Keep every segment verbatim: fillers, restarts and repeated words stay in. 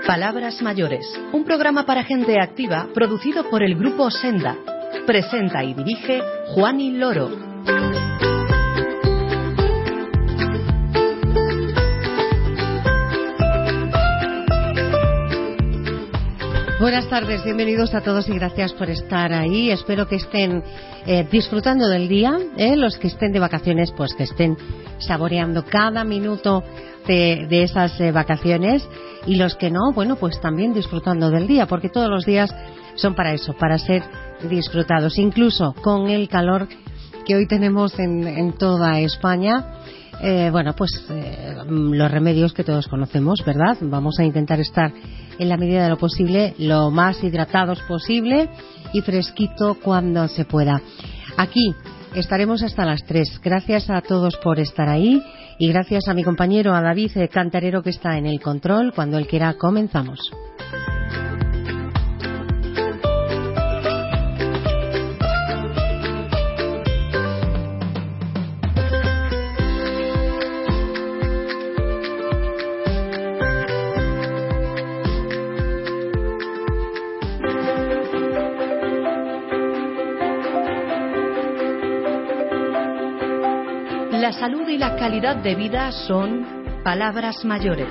Palabras mayores, un programa para gente activa producido por el Grupo Senda. Presenta y dirige Juani Loro. Buenas tardes, bienvenidos a todos y gracias por estar ahí. Espero que estén eh, disfrutando del día, eh, los que estén de vacaciones, pues que estén saboreando cada minuto de, de esas eh, vacaciones, y los que no, bueno, pues también disfrutando del día, porque todos los días son para eso, para ser disfrutados, incluso con el calor que hoy tenemos en, en toda España. Eh, bueno, pues eh, los remedios que todos conocemos, ¿verdad? Vamos a intentar estar en la medida de lo posible lo más hidratados posible y fresquito cuando se pueda. Aquí estaremos hasta las tres. Gracias a todos por estar ahí y gracias a mi compañero, a David Cantarero, que está en el control. Cuando él quiera comenzamos. La salud y la calidad de vida son palabras mayores.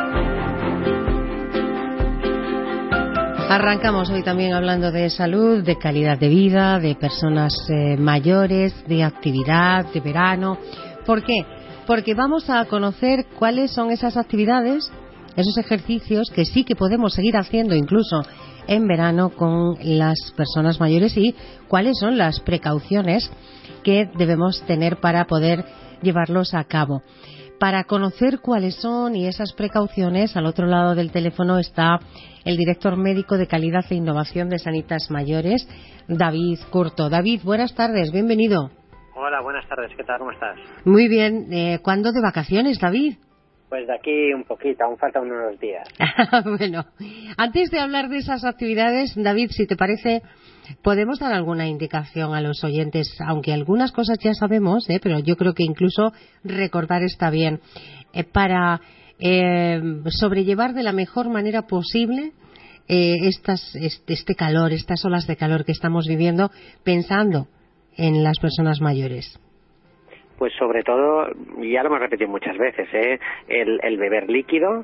Arrancamos hoy también hablando de salud, de calidad de vida, de personas eh, mayores, de actividad, de verano. ¿Por qué? Porque vamos a conocer cuáles son esas actividades, esos ejercicios que sí que podemos seguir haciendo incluso en verano con las personas mayores, y cuáles son las precauciones que debemos tener para poder llevarlos a cabo. Para conocer cuáles son y esas precauciones, al otro lado del teléfono está el director médico de calidad e innovación de Sanitas Mayores, David Curto. David, buenas tardes, bienvenido. Hola, buenas tardes, ¿qué tal? ¿Cómo estás? Muy bien. Eh, ¿Cuándo de vacaciones, David? Pues de aquí un poquito, aún faltan unos días. Bueno, antes de hablar de esas actividades, David, si te parece, podemos dar alguna indicación a los oyentes, aunque algunas cosas ya sabemos, ¿eh? Pero yo creo que incluso recordar está bien, eh, para eh, sobrellevar de la mejor manera posible eh, estas, este, este calor, estas olas de calor que estamos viviendo, pensando en las personas mayores. Pues sobre todo, ya lo hemos repetido muchas veces, ¿eh? el, el beber líquido,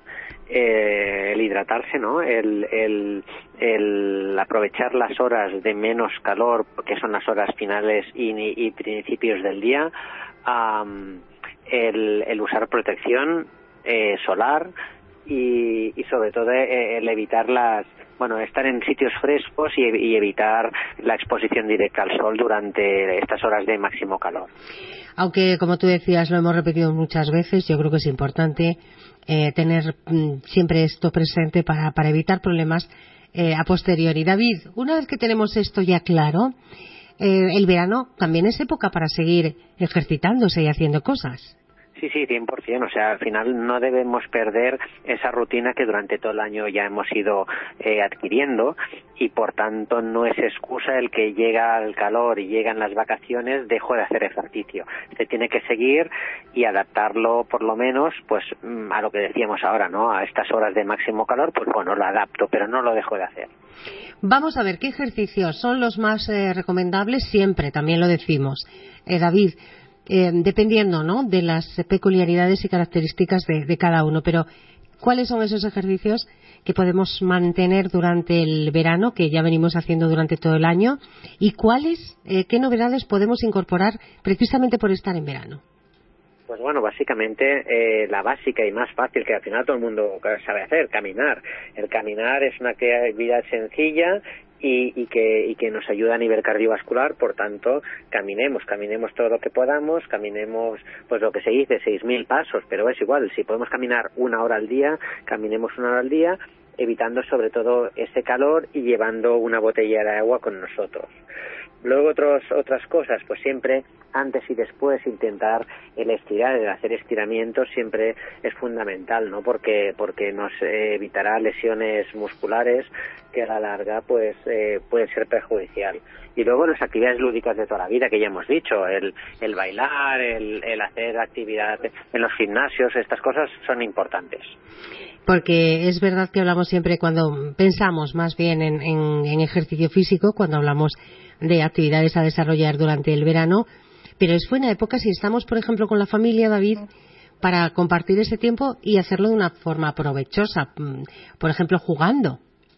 eh, el hidratarse, ¿no? El, el, el aprovechar las horas de menos calor, que son las horas finales y, y principios del día, um, el, el usar protección eh, solar y, y sobre todo eh, el evitar las bueno, estar en sitios frescos y, y evitar la exposición directa al sol durante estas horas de máximo calor. Aunque, como tú decías, lo hemos repetido muchas veces, yo creo que es importante eh, tener mm, siempre esto presente para, para evitar problemas eh, a posteriori. David, una vez que tenemos esto ya claro, eh, el verano también es época para seguir ejercitándose y haciendo cosas. Sí, sí, cien por ciento. O sea, al final no debemos perder esa rutina que durante todo el año ya hemos ido eh, adquiriendo, y por tanto no es excusa el que llega el calor y llegan las vacaciones, dejo de hacer ejercicio. Se tiene que seguir y adaptarlo por lo menos pues a lo que decíamos ahora, ¿no? A estas horas de máximo calor, pues bueno, lo adapto, pero no lo dejo de hacer. Vamos a ver qué ejercicios son los más eh, recomendables siempre, también lo decimos. Eh, David, Eh, dependiendo, ¿no?, de las peculiaridades y características de, de cada uno, pero ¿cuáles son esos ejercicios que podemos mantener durante el verano, que ya venimos haciendo durante todo el año, y cuáles, eh, qué novedades podemos incorporar precisamente por estar en verano? Pues bueno, básicamente eh, la básica y más fácil, que al final todo el mundo sabe hacer, caminar. El caminar es una actividad sencilla y, y que y que nos ayuda a nivel cardiovascular, por tanto, caminemos, caminemos todo lo que podamos, caminemos, pues lo que se dice, seis mil pasos, pero es igual, si podemos caminar una hora al día, caminemos una hora al día, evitando sobre todo ese calor y llevando una botella de agua con nosotros. Luego otros, otras cosas, pues siempre antes y después intentar el estirar, el hacer estiramientos siempre es fundamental, ¿no? Porque porque nos eh, evitará lesiones musculares que a la larga pues eh, pueden ser perjudicial. Y luego las actividades lúdicas de toda la vida, que ya hemos dicho, el, el bailar, el, el hacer actividad en los gimnasios, estas cosas son importantes. Porque es verdad que hablamos siempre, cuando pensamos más bien en, en, en ejercicio físico, cuando hablamos de actividades a desarrollar durante el verano, pero es buena época si estamos, por ejemplo, con la familia, David, para compartir ese tiempo y hacerlo de una forma provechosa, por ejemplo, jugando.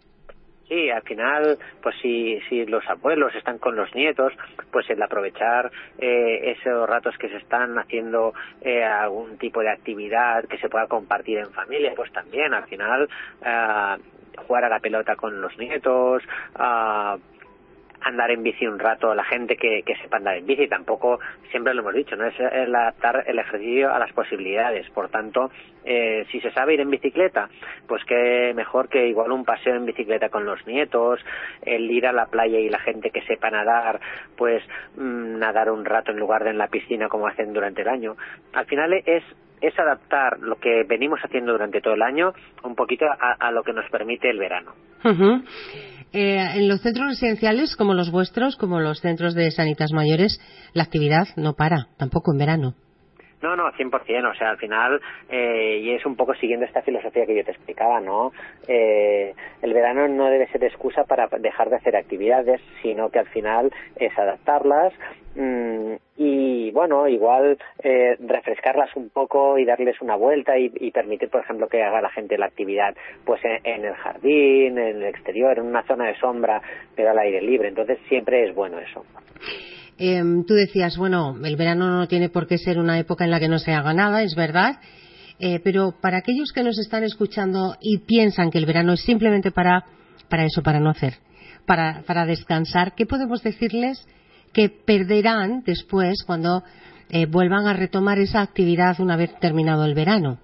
Sí, al final, pues si, si los abuelos están con los nietos, pues el aprovechar eh, esos ratos que se están haciendo eh, algún tipo de actividad que se pueda compartir en familia, pues también al final eh, jugar a la pelota con los nietos, eh, andar en bici un rato, la gente que, que sepa andar en bici, tampoco, siempre lo hemos dicho, no es el adaptar el ejercicio a las posibilidades. Por tanto, eh, si se sabe ir en bicicleta, pues qué mejor que igual un paseo en bicicleta con los nietos, el ir a la playa y la gente que sepa nadar, pues mmm, nadar un rato en lugar de en la piscina como hacen durante el año. Al final es es adaptar lo que venimos haciendo durante todo el año un poquito a, a lo que nos permite el verano. Uh-huh. Eh, en los centros residenciales como los vuestros, como los centros de Sanitas Mayores, la actividad no para, tampoco en verano. No, no, cien por ciento, o sea, al final, eh, y es un poco siguiendo esta filosofía que yo te explicaba, ¿no? Eh, el verano no debe ser excusa para dejar de hacer actividades, sino que al final es adaptarlas mmm, y, bueno, igual eh, refrescarlas un poco y darles una vuelta y, y permitir, por ejemplo, que haga la gente la actividad pues en, en el jardín, en el exterior, en una zona de sombra, pero al aire libre. Entonces siempre es bueno eso. Eh, tú decías, bueno, el verano no tiene por qué ser una época en la que no se haga nada, es verdad, eh, pero para aquellos que nos están escuchando y piensan que el verano es simplemente para, para eso, para no hacer, para, para descansar, ¿qué podemos decirles que perderán después cuando eh, vuelvan a retomar esa actividad una vez terminado el verano?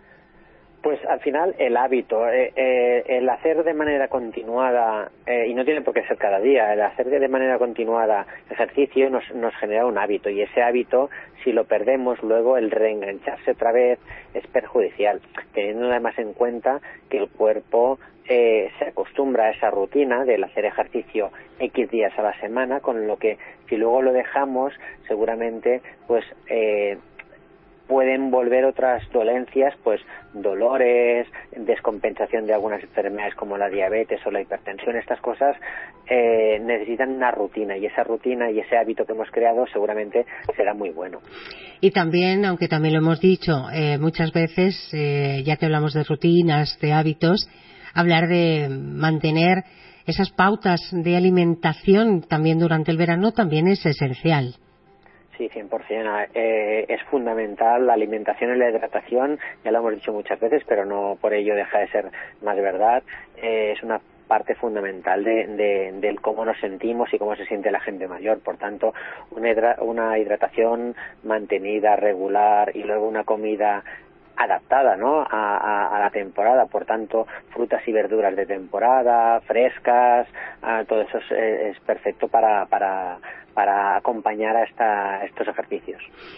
Pues al final el hábito, eh, eh, el hacer de manera continuada, eh, y no tiene por qué ser cada día, el hacer de manera continuada ejercicio nos, nos genera un hábito, y ese hábito, si lo perdemos luego, el reengancharse otra vez es perjudicial, teniendo además en cuenta que el cuerpo eh, se acostumbra a esa rutina del hacer ejercicio X días a la semana, con lo que si luego lo dejamos, seguramente pues eh, pueden volver otras dolencias, pues dolores, descompensación de algunas enfermedades como la diabetes o la hipertensión. Estas cosas eh, necesitan una rutina, y esa rutina y ese hábito que hemos creado seguramente será muy bueno. Y también, aunque también lo hemos dicho eh, muchas veces, eh, ya que hablamos de rutinas, de hábitos, hablar de mantener esas pautas de alimentación también durante el verano también es esencial. Sí, cien por ciento. Eh, es fundamental la alimentación y la hidratación, ya lo hemos dicho muchas veces, pero no por ello deja de ser más verdad. Eh, es una parte fundamental de, de, del cómo nos sentimos y cómo se siente la gente mayor. Por tanto, una, hidra- una hidratación mantenida, regular, y luego una comida adaptada, ¿no?, a, a, a la temporada. Por tanto, frutas y verduras de temporada, frescas, uh, todo eso es, es perfecto para, para, para acompañar a, esta, a estos ejercicios.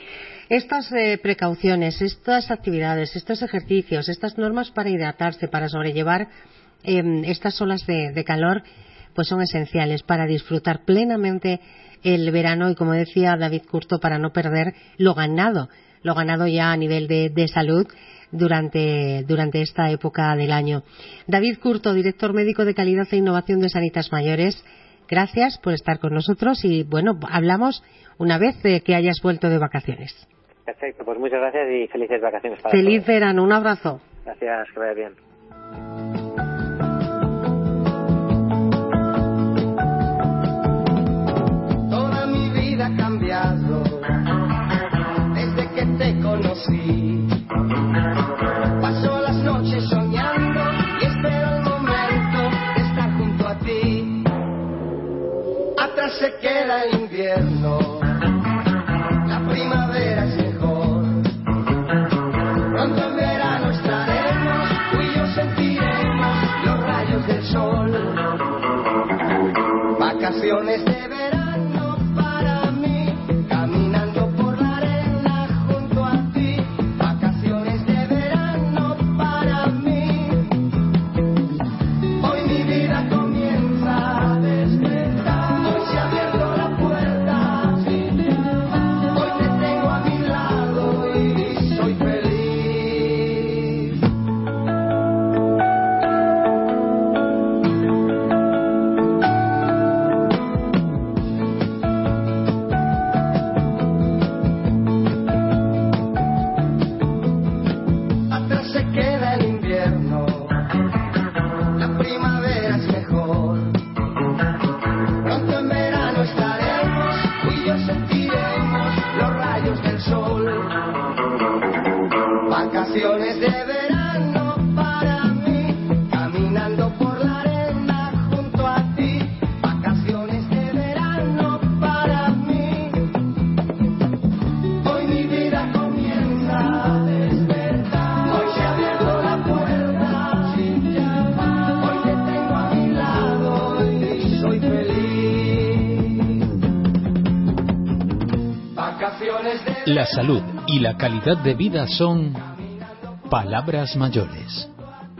Estas eh, precauciones, estas actividades, estos ejercicios, estas normas para hidratarse, para sobrellevar eh, estas olas de, de calor, pues son esenciales para disfrutar plenamente el verano y, como decía David Curto, para no perder lo ganado, lo ganado ya a nivel de, de salud durante, durante esta época del año. David Curto, director médico de calidad e innovación de Sanitas Mayores, gracias por estar con nosotros y, bueno, hablamos una vez de que hayas vuelto de vacaciones. Perfecto, pues muchas gracias y felices vacaciones para Feliz todos. verano, un abrazo. Gracias, que vaya bien. Toda mi vida ha cambiado desde que te conocí. Paso las noches soñando y espero el momento de estar junto a ti. Atrás se queda el invierno, la primavera es mejor. Pronto en verano estaremos, tú y yo sentiremos los rayos del sol. Vacaciones de verano para mí, caminando por la arena junto a ti. Vacaciones de verano para mí. Hoy mi vida comienza a despertar. Hoy se ha abierto vacaciones de La salud y la calidad de vida son palabras mayores.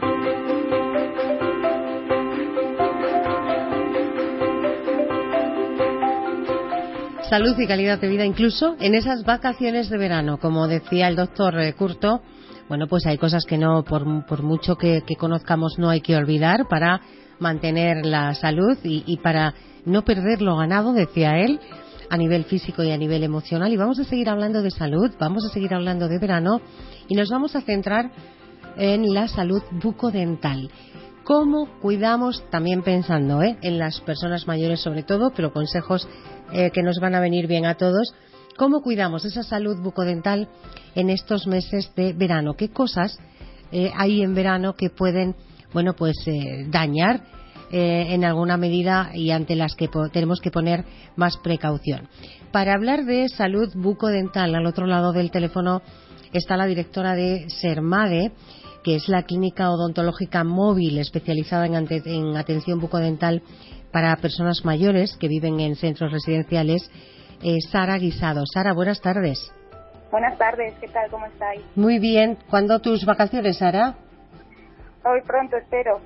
Salud y calidad de vida incluso en esas vacaciones de verano. Como decía el doctor Curto, bueno, pues hay cosas que no, por, por mucho que, que conozcamos, no hay que olvidar para mantener la salud y, y para no perder lo ganado, decía él, a nivel físico y a nivel emocional. Y vamos a seguir hablando de salud, vamos a seguir hablando de verano y nos vamos a centrar en la salud bucodental. ¿Cómo cuidamos? También pensando ¿eh? en las personas mayores sobre todo, pero consejos eh, que nos van a venir bien a todos. ¿Cómo cuidamos esa salud bucodental en estos meses de verano? ¿Qué cosas eh, hay en verano que pueden, bueno, pues eh, dañar eh, en alguna medida y ante las que po- tenemos que poner más precaución? Para hablar de salud bucodental, al otro lado del teléfono está la directora de SERMADE, que es la clínica odontológica móvil especializada en, ante- en atención bucodental para personas mayores que viven en centros residenciales, eh, Sara Guisado. Sara, buenas tardes. Buenas tardes, ¿qué tal? ¿Cómo estáis? Muy bien. ¿Cuándo tus vacaciones, Sara? Hoy pronto, espero.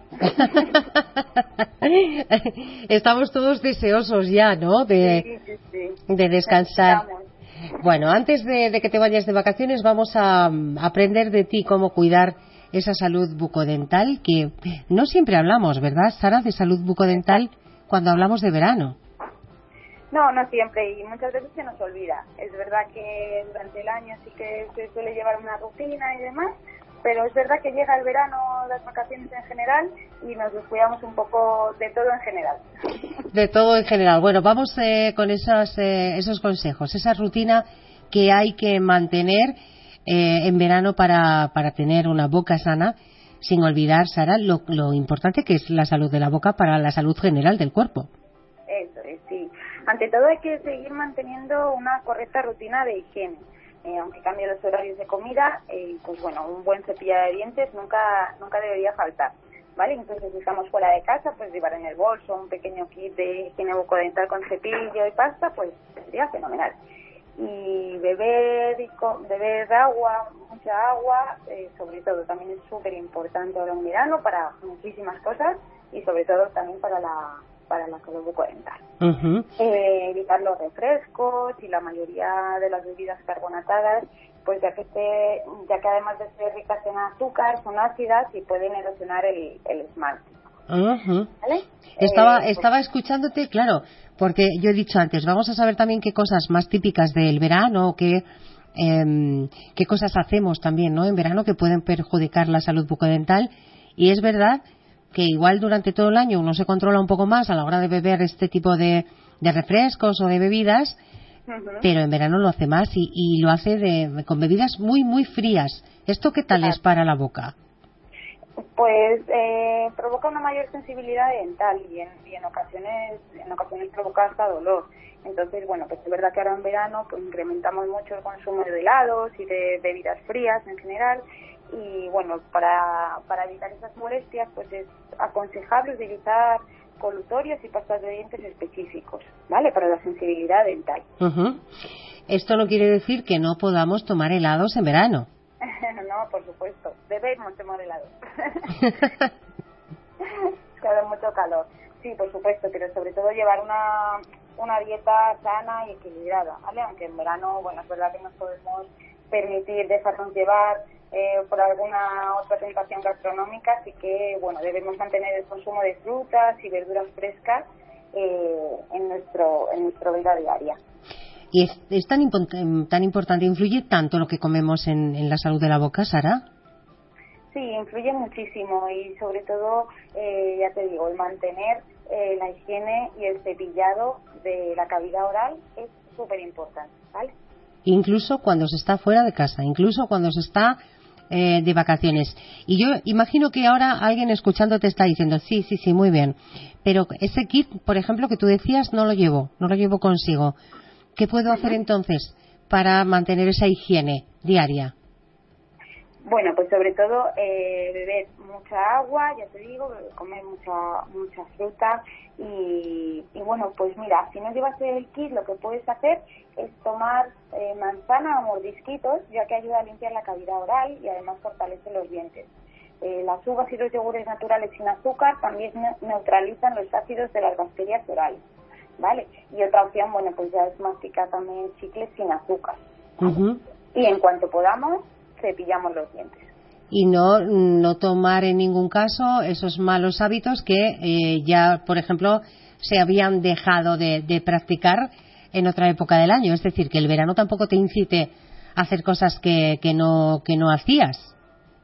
Estamos todos deseosos ya, ¿no? De, sí, sí, sí. de descansar. Estamos. Bueno, antes de, de que te vayas de vacaciones, vamos a um, aprender de ti cómo cuidar esa salud bucodental, que no siempre hablamos, ¿verdad, Sara, de salud bucodental cuando hablamos de verano? No, no siempre, y muchas veces se nos olvida. Es verdad que durante el año sí que se suele llevar una rutina y demás, pero es verdad que llega el verano, las vacaciones en general, y nos descuidamos un poco de todo en general. De todo en general. Bueno, vamos eh, con esos, eh, esos consejos, esa rutina que hay que mantener eh, en verano para, para tener una boca sana, sin olvidar, Sara, lo, lo importante que es la salud de la boca para la salud general del cuerpo. Eso es, sí. Ante todo hay que seguir manteniendo una correcta rutina de higiene. Eh, aunque cambie los horarios de comida, eh, pues bueno, un buen cepillado de dientes nunca nunca debería faltar, ¿vale? Entonces, si estamos fuera de casa, pues llevar en el bolso un pequeño kit de higiene bucodental con cepillo y pasta, pues sería fenomenal. Y beber, y co- beber agua, mucha agua, eh, sobre todo, también es súper importante ahora en verano para muchísimas cosas y sobre todo también para la para la salud bucodental. Uh-huh. Eh, evitar los refrescos y la mayoría de las bebidas carbonatadas, pues ya que este, ya que además de ser ricas en azúcar, son ácidas y pueden erosionar el, el esmalte. Uh-huh. ¿Vale? Estaba, Eh, estaba escuchándote, claro, porque yo he dicho antes, vamos a saber también qué cosas más típicas del verano, qué, eh, qué cosas hacemos también, ¿no? En verano que pueden perjudicar la salud bucodental. Y es verdad que igual durante todo el año uno se controla un poco más a la hora de beber este tipo de, de refrescos o de bebidas, uh-huh. pero en verano lo hace más y, y lo hace de, con bebidas muy, muy frías. ¿Esto qué tal claro. es para la boca? Pues eh, provoca una mayor sensibilidad dental y en, y en ocasiones en ocasiones provoca hasta dolor. Entonces, bueno, pues es verdad que ahora en verano pues incrementamos mucho el consumo de helados y de bebidas frías en general. Y bueno, para, para evitar esas molestias, pues es aconsejable utilizar colutorios y pastas de dientes específicos, ¿vale? Para la sensibilidad dental. Uh-huh. Esto no quiere decir que no podamos tomar helados en verano. No, por supuesto, debemos tomar helados. Claro, mucho calor. Sí, por supuesto, pero sobre todo llevar una, una dieta sana y equilibrada, ¿vale? Aunque en verano, bueno, es verdad que nos podemos permitir dejarnos llevar Eh, por alguna otra tentación gastronómica, así que bueno, debemos mantener el consumo de frutas y verduras frescas eh, en nuestro en nuestra vida diaria. ¿Y es, es tan, impo- tan importante, influye tanto lo que comemos en, en la salud de la boca, Sara? Sí, influye muchísimo y sobre todo, eh, ya te digo, el mantener eh, la higiene y el cepillado de la cavidad oral es súper importante, ¿vale? Incluso cuando se está fuera de casa, incluso cuando se está Eh, de vacaciones. Y yo imagino que ahora alguien escuchando te está diciendo, sí, sí, sí, muy bien, pero ese kit, por ejemplo, que tú decías, no lo llevo, no lo llevo consigo. ¿Qué puedo hacer entonces para mantener esa higiene diaria? Bueno, pues sobre todo eh, beber mucha agua, ya te digo, comer mucha mucha fruta y, y bueno, pues mira, si no llevas el kit, lo que puedes hacer es tomar eh, manzana o mordisquitos, ya que ayuda a limpiar la cavidad oral y además fortalece los dientes. Eh, las uvas y los yogures naturales sin azúcar también neutralizan los ácidos de las bacterias orales, ¿vale? Y otra opción, bueno, pues ya es masticar también chicles sin azúcar. Uh-huh. Y en cuanto podamos, cepillamos los dientes. Y no no tomar en ningún caso esos malos hábitos que eh, ya, por ejemplo, se habían dejado de, de practicar en otra época del año. Es decir, que el verano tampoco te incite a hacer cosas que, que, no, que no hacías.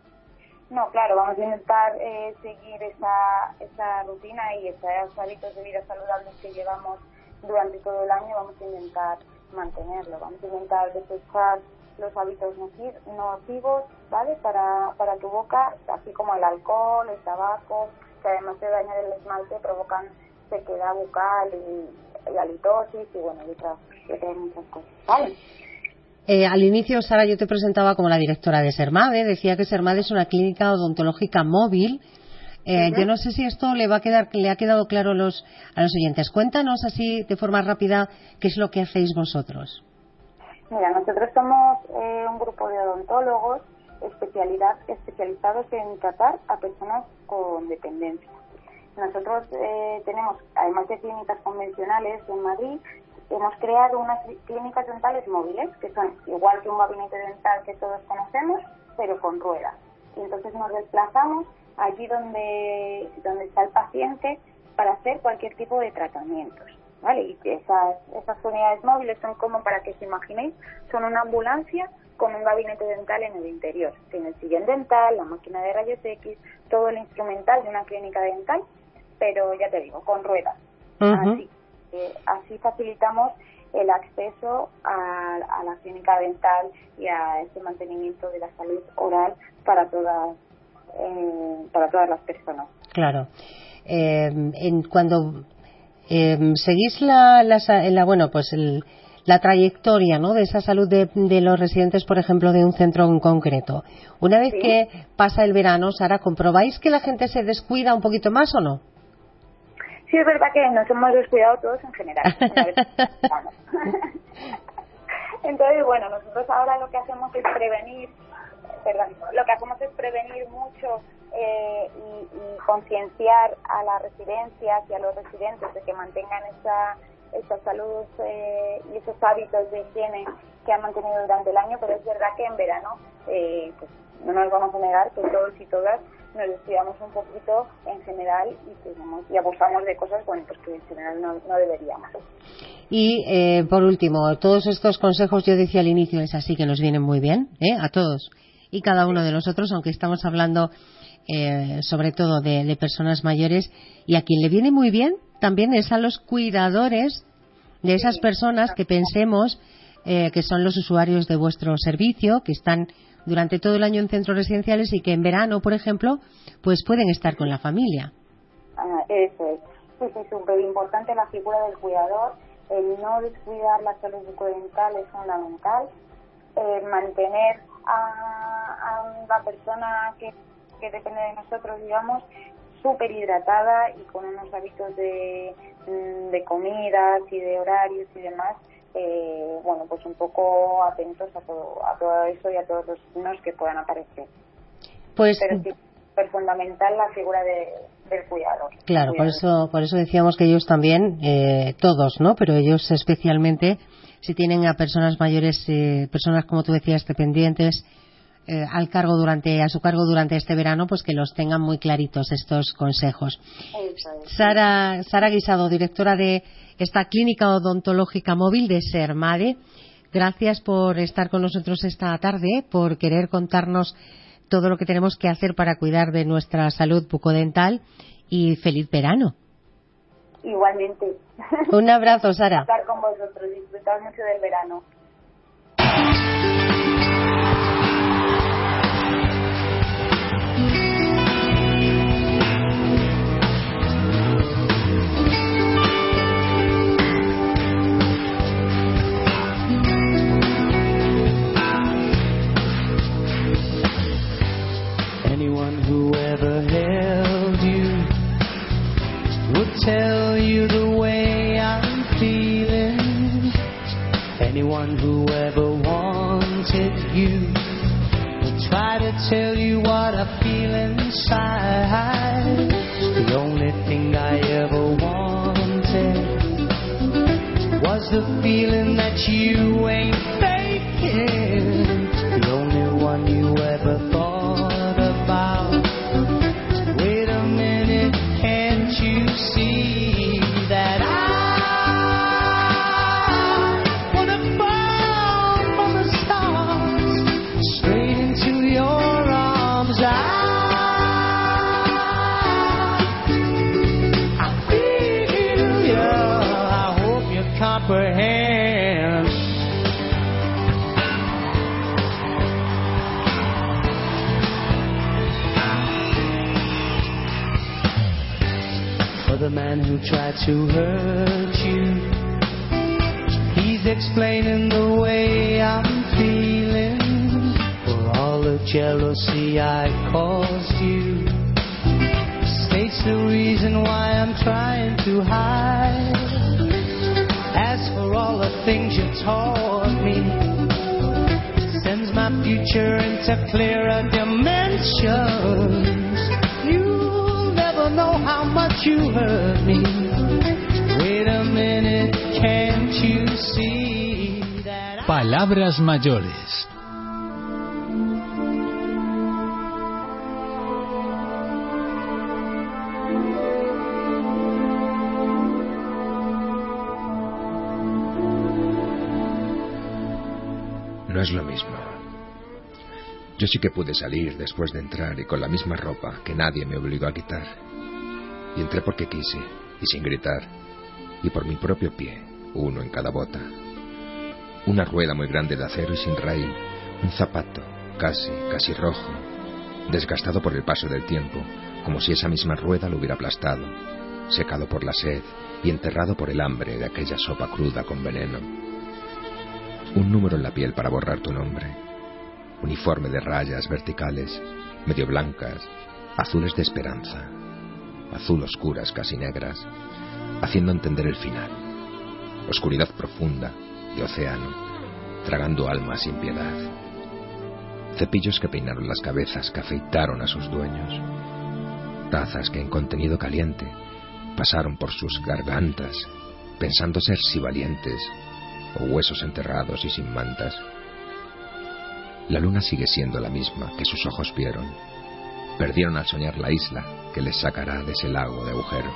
No, claro, vamos a intentar eh, seguir esa, esa rutina y esos hábitos de vida saludables que llevamos durante todo el año, vamos a intentar mantenerlo, vamos a intentar desechar los hábitos nocivos, ¿vale? Para, para tu boca, así como el alcohol, el tabaco, que además de dañar el esmalte provocan sequedad bucal y, y halitosis y bueno, y otras, y otras muchas cosas, ¿vale? Eh, al inicio, Sara, yo te presentaba como la directora de SERMADE. Decía que SERMADE es una clínica odontológica móvil. Eh, uh-huh. Yo no sé si esto le va a quedar, le ha quedado claro los, a los oyentes. Cuéntanos así, de forma rápida, qué es lo que hacéis vosotros. Mira, nosotros somos eh, un grupo de odontólogos especialidad, especializados en tratar a personas con dependencia. Nosotros eh, tenemos, además de clínicas convencionales en Madrid, hemos creado unas clínicas dentales móviles, que son igual que un gabinete dental que todos conocemos, pero con ruedas. Y entonces nos desplazamos allí donde, donde está el paciente para hacer cualquier tipo de tratamientos, ¿vale? Y esas, esas unidades móviles son como, para que os imaginéis, son una ambulancia con un gabinete dental en el interior. Tiene el sillón dental, la máquina de rayos X, todo el instrumental de una clínica dental, pero ya te digo, con ruedas. Uh-huh. Así, eh, así facilitamos el acceso a, a la clínica dental y a ese mantenimiento de la salud oral para todas, eh, para todas las personas. Claro. Eh, en, cuando eh, seguís la, la, la bueno pues el, la trayectoria, ¿no?, de esa salud de, de los residentes, por ejemplo, de un centro en concreto, una vez ¿sí? que pasa el verano, Sara, ¿comprobáis que la gente se descuida un poquito más o no? Sí, es verdad que nos hemos descuidado todos en general. Entonces, bueno, nosotros ahora lo que hacemos es prevenir, perdón, lo que hacemos es prevenir mucho eh, y, y concienciar a las residencias y a los residentes de que mantengan esa, esa salud eh, y esos hábitos de higiene que han mantenido durante el año, pero es verdad que en verano, eh, pues no nos vamos a negar que todos y todas nos descuidamos un poquito en general y tenemos, y abusamos de cosas, bueno, pues que en general no, no deberíamos. Y eh, por último, todos estos consejos, yo decía al inicio, es así que nos vienen muy bien, ¿eh? A todos y cada uno de nosotros, aunque estamos hablando eh, sobre todo de, de personas mayores, y a quien le viene muy bien también es a los cuidadores de esas sí, personas que pensemos eh, que son los usuarios de vuestro servicio, que están durante todo el año en centros residenciales y que en verano, por ejemplo, pues pueden estar con la familia. Ah, eso es. Sí, sí, súper importante la figura del cuidador. El no descuidar la salud bucodental es fundamental. Eh, mantener a, a una persona que, que depende de nosotros, digamos, súper hidratada y con unos hábitos de, de comidas y de horarios y demás. Eh, bueno, pues un poco atentos a todo, a todo eso y a todos los signos que puedan aparecer. Pues pero sí, es fundamental la figura de, del cuidador. Claro, por eso, por eso decíamos que ellos también, eh, todos, ¿no? Pero ellos especialmente, si tienen a personas mayores, eh, personas como tú decías, dependientes, eh, al cargo durante, a su cargo durante este verano, pues que los tengan muy claritos estos consejos. Eso es. Sara, Sara Guisado, directora de esta clínica odontológica móvil de SERMADE, gracias por estar con nosotros esta tarde, por querer contarnos todo lo que tenemos que hacer para cuidar de nuestra salud bucodental, y feliz verano. Igualmente. Un abrazo, Sara. Estar con vosotros, disfrutar mucho del verano. one who ever wanted you will try to tell you what I feel inside. The only thing I ever wanted was the feeling that you ain't faking. The only one you ever thought about. Wait a minute, can't you see that I wanna fall from the stars straight into your arms? I, I feel you. I hope you comprehend. For the man who tried to hurt you, he's explaining the way I'm feeling. For all the jealousy I caused you, states the reason why I'm trying to hide. As for all the things you taught me, sends my future into clearer dimensions. You'll never know how much you hurt me. Wait a minute, can't you see that I... Palabras mayores. No es lo mismo. Yo sí que pude salir después de entrar y con la misma ropa que nadie me obligó a quitar. Y entré porque quise, y sin gritar, y por mi propio pie, uno en cada bota. Una rueda muy grande de acero y sin raíl, un zapato, casi, casi rojo, desgastado por el paso del tiempo, como si esa misma rueda lo hubiera aplastado, secado por la sed y enterrado por el hambre de aquella sopa cruda con veneno. Un número en la piel para borrar tu nombre. Uniforme de rayas verticales, medio blancas, azules de esperanza, azul oscuras casi negras, haciendo entender el final. Oscuridad profunda de océano, tragando almas sin piedad. Cepillos que peinaron las cabezas, que afeitaron a sus dueños. Tazas que en contenido caliente pasaron por sus gargantas, pensando ser si valientes, o huesos enterrados y sin mantas. La luna sigue siendo la misma que sus ojos vieron. Perdieron al soñar la isla que les sacará de ese lago de agujero.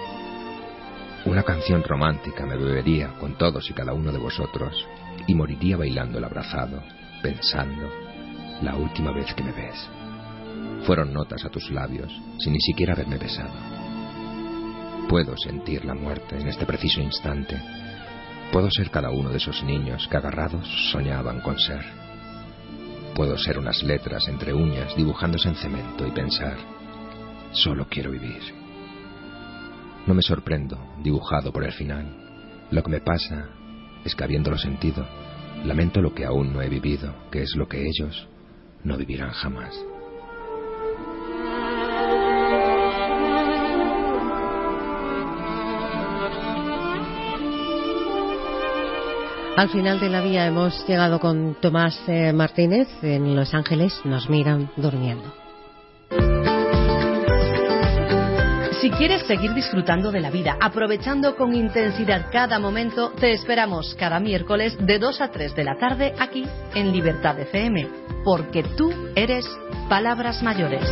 Una canción romántica me bebería con todos y cada uno de vosotros y moriría bailando el abrazado, pensando, la última vez que me ves. Fueron notas a tus labios sin ni siquiera haberme besado. Puedo sentir la muerte en este preciso instante. Puedo ser cada uno de esos niños que agarrados soñaban con ser. Puedo ser unas letras entre uñas dibujándose en cemento y pensar, solo quiero vivir. No me sorprendo, dibujado por el final. Lo que me pasa es que habiéndolo sentido, lamento lo que aún no he vivido, que es lo que ellos no vivirán jamás. Al final de la vía hemos llegado con Tomás eh, Martínez. En Los Ángeles nos miran durmiendo. Si quieres seguir disfrutando de la vida, aprovechando con intensidad cada momento, te esperamos cada miércoles de dos a tres de la tarde aquí en Libertad F M, porque tú eres Palabras Mayores.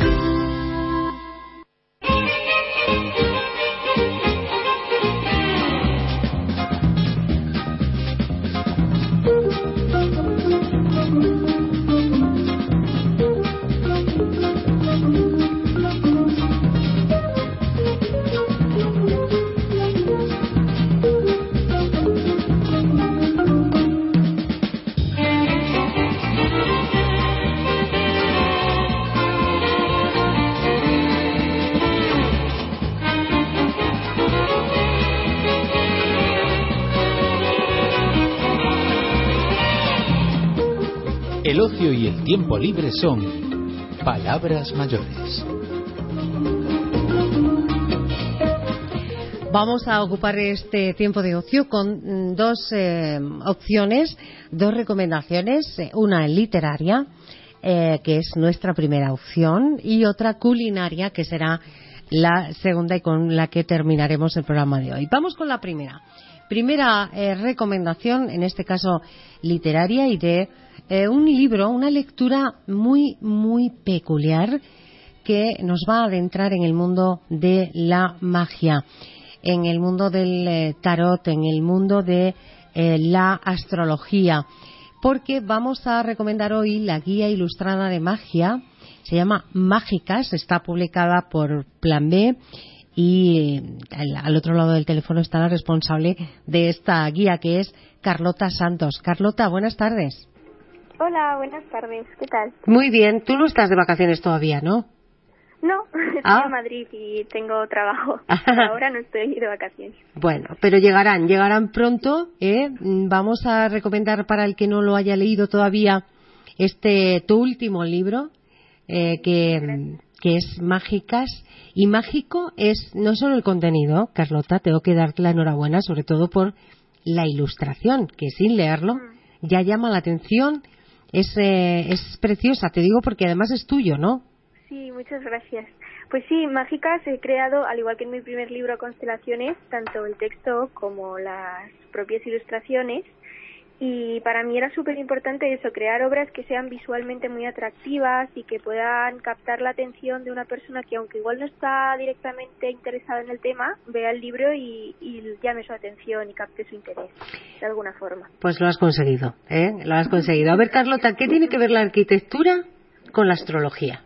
El ocio y el tiempo libre son Palabras Mayores. vamos a ocupar este tiempo de ocio con dos eh, opciones, dos recomendaciones, una literaria, eh, que es nuestra primera opción, y otra culinaria, que será la segunda y con la que terminaremos el programa de hoy. Vamos con la primera. Primera eh, recomendación, en este caso literaria, y de eh, un libro, una lectura muy, muy peculiar, que nos va a adentrar en el mundo de la magia, en el mundo del eh, tarot, en el mundo de eh, la astrología, porque vamos a recomendar hoy la guía ilustrada de magia. Se llama Mágicas, está publicada por Plan B, y al, al otro lado del teléfono está la responsable de esta guía, que es Carlota Santos. Carlota, buenas tardes. Hola, buenas tardes, ¿qué tal? Muy bien, tú no estás de vacaciones todavía, ¿no? No, estoy ah. en Madrid y tengo trabajo. Por ahora no estoy de vacaciones. Bueno, pero llegarán, llegarán pronto, ¿eh? Vamos a recomendar, para el que no lo haya leído todavía, este tu último libro, eh, que, que es Mágicas. Y mágico es no solo el contenido, Carlota, tengo que darte la enhorabuena, sobre todo por la ilustración, que sin leerlo mm. ya llama la atención. Es, eh, es preciosa, te digo, porque además es tuyo, ¿no? Sí, muchas gracias. Pues sí, Mágicas he creado, al igual que en mi primer libro Constelaciones, tanto el texto como las propias ilustraciones, y para mí era súper importante eso, crear obras que sean visualmente muy atractivas y que puedan captar la atención de una persona que, aunque igual no está directamente interesada en el tema, vea el libro y, y llame su atención y capte su interés de alguna forma. Pues lo has conseguido, ¿eh? Lo has conseguido. A ver, Carlota, ¿qué tiene que ver la arquitectura con la astrología?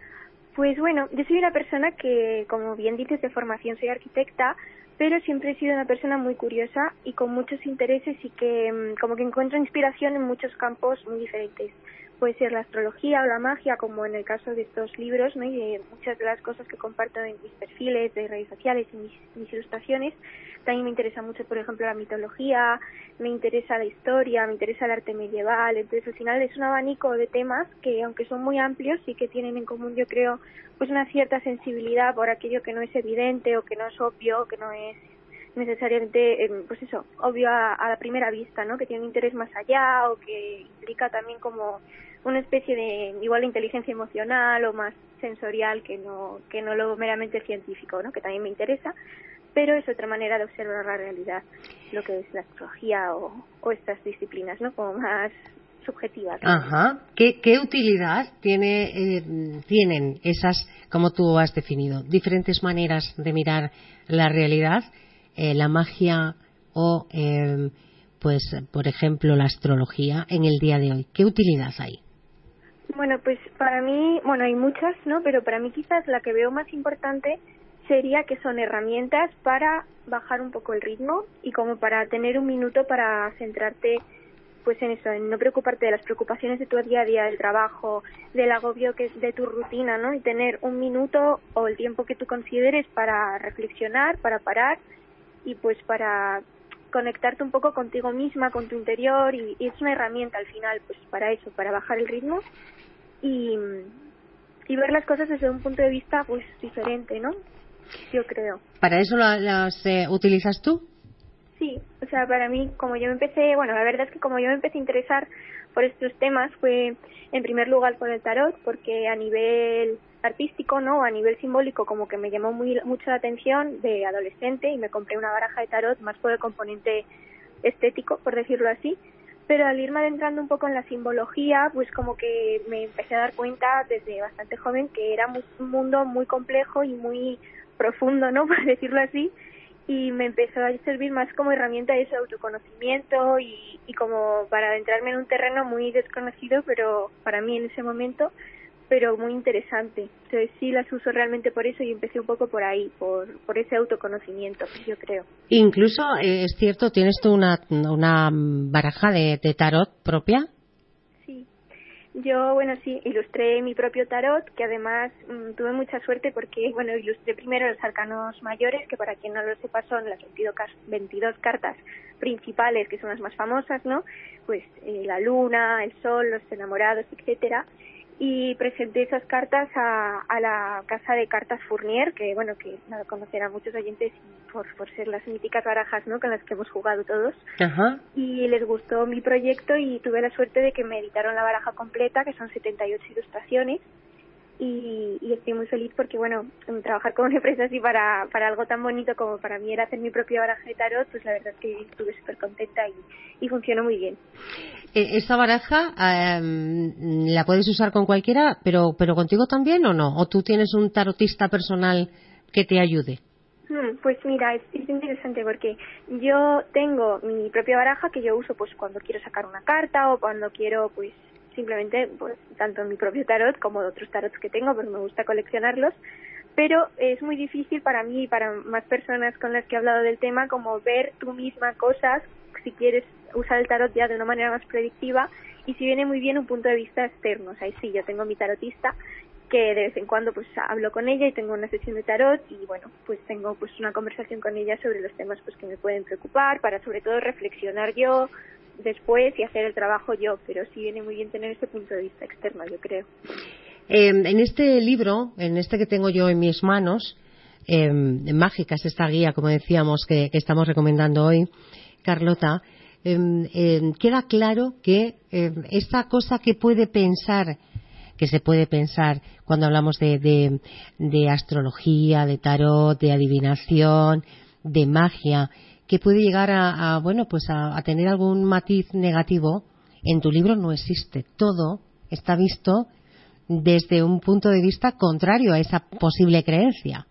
Pues bueno, yo soy una persona que, como bien dices, de formación soy arquitecta, pero siempre he sido una persona muy curiosa y con muchos intereses, y que como que encuentro inspiración en muchos campos muy diferentes. Puede ser la astrología o la magia, como en el caso de estos libros, ¿no? Y de muchas de las cosas que comparto en mis perfiles de redes sociales y mis, mis ilustraciones. También me interesa mucho, por ejemplo, la mitología, me interesa la historia, me interesa el arte medieval. Entonces, al final es un abanico de temas que, aunque son muy amplios, sí que tienen en común, yo creo, pues una cierta sensibilidad por aquello que no es evidente o que no es obvio, que no es necesariamente, eh, pues eso, obvio a, a la primera vista, ¿no? Que tiene un interés más allá, o que implica también como una especie de, igual, de inteligencia emocional o más sensorial que no que no lo meramente científico, ¿no? Que también me interesa, pero es otra manera de observar la realidad, lo que es la astrología o, o estas disciplinas, ¿no? Como más subjetivas, ¿no? Ajá. ¿Qué, qué utilidad tiene, eh, tienen esas, como tú has definido, diferentes maneras de mirar la realidad, eh, la magia o, eh, pues, por ejemplo, la astrología en el día de hoy? ¿Qué utilidad hay? Bueno, pues para mí, bueno, hay muchas, ¿no? Pero para mí quizás la que veo más importante sería que son herramientas para bajar un poco el ritmo y como para tener un minuto para centrarte, pues en eso, en no preocuparte de las preocupaciones de tu día a día, del trabajo, del agobio que es de tu rutina, ¿no? Y tener un minuto o el tiempo que tú consideres para reflexionar, para parar y pues para conectarte un poco contigo misma, con tu interior, y, y es una herramienta al final, pues para eso, para bajar el ritmo y, y ver las cosas desde un punto de vista pues diferente, ¿no? Yo creo. ¿Para eso las, las eh, utilizas tú? Sí, o sea, para mí, como yo me empecé, bueno, la verdad es que como yo me empecé a interesar por estos temas fue, en primer lugar, por el tarot, porque a nivel artístico, ¿no?, a nivel simbólico, como que me llamó muy mucho la atención de adolescente, y me compré una baraja de tarot más por el componente estético, por decirlo así. Pero al irme adentrando un poco en la simbología, pues como que me empecé a dar cuenta desde bastante joven que era muy, un mundo muy complejo y muy profundo, ¿no?, por decirlo así, y me empezó a servir más como herramienta de ese autoconocimiento y, y como para adentrarme en un terreno muy desconocido, pero para mí en ese momento, pero muy interesante. Entonces sí las uso realmente por eso, y empecé un poco por ahí, por, por ese autoconocimiento, yo creo. Incluso, eh, es cierto, ¿tienes tú una, una baraja de, de tarot propia? Sí. Yo, bueno, sí, ilustré mi propio tarot, que además mmm, tuve mucha suerte porque, bueno, ilustré primero los arcanos mayores, que para quien no lo sepa son las veintidós cartas principales, que son las más famosas, ¿no? Pues eh, la luna, el sol, los enamorados, etcétera. y presenté esas cartas a, a la casa de cartas Fournier, que bueno, que la conocerán muchos oyentes por, por ser las míticas barajas, ¿no?, con las que hemos jugado todos. Ajá. Y les gustó mi proyecto y tuve la suerte de que me editaron la baraja completa, que son setenta y ocho ilustraciones. Y, y estoy muy feliz porque, bueno, trabajar con una empresa así para, para algo tan bonito como para mí era hacer mi propia baraja de tarot, pues la verdad es que estuve súper contenta y, y funcionó muy bien. ¿Esta baraja eh, la puedes usar con cualquiera, pero, pero contigo también o no? ¿O tú tienes un tarotista personal que te ayude? Hmm, pues mira, es, es interesante porque yo tengo mi propia baraja que yo uso pues cuando quiero sacar una carta o cuando quiero pues simplemente, pues tanto mi propio tarot como de otros tarots que tengo, porque me gusta coleccionarlos, pero es muy difícil para mí y para más personas con las que he hablado del tema, como ver tú misma cosas, si quieres usar el tarot ya de una manera más predictiva, y si viene muy bien un punto de vista externo. O sea, sí, yo tengo mi tarotista, que de vez en cuando pues hablo con ella y tengo una sesión de tarot, y bueno, pues tengo pues una conversación con ella sobre los temas pues que me pueden preocupar, para sobre todo reflexionar yo después y hacer el trabajo yo, pero sí viene muy bien tener ese punto de vista externo, yo creo. Eh, en este libro, en este que tengo yo en mis manos, eh, Mágicas, esta guía, como decíamos, que, que estamos recomendando hoy, Carlota, eh, eh, queda claro que eh, esta cosa que puede pensar, que se puede pensar cuando hablamos de, de, de astrología, de tarot, de adivinación, de magia, que puede llegar a, a bueno, pues a, a tener algún matiz negativo, en tu libro no existe. Todo está visto desde un punto de vista contrario a esa posible creencia.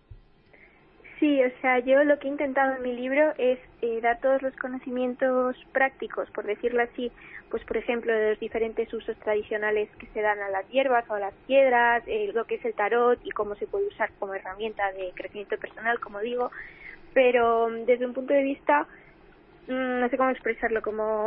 Sí, o sea, yo lo que he intentado en mi libro es eh, dar todos los conocimientos prácticos, por decirlo así, pues por ejemplo, de los diferentes usos tradicionales que se dan a las hierbas o a las piedras, eh, lo que es el tarot y cómo se puede usar como herramienta de crecimiento personal, como digo, pero desde un punto de vista, mmm, no sé cómo expresarlo, como...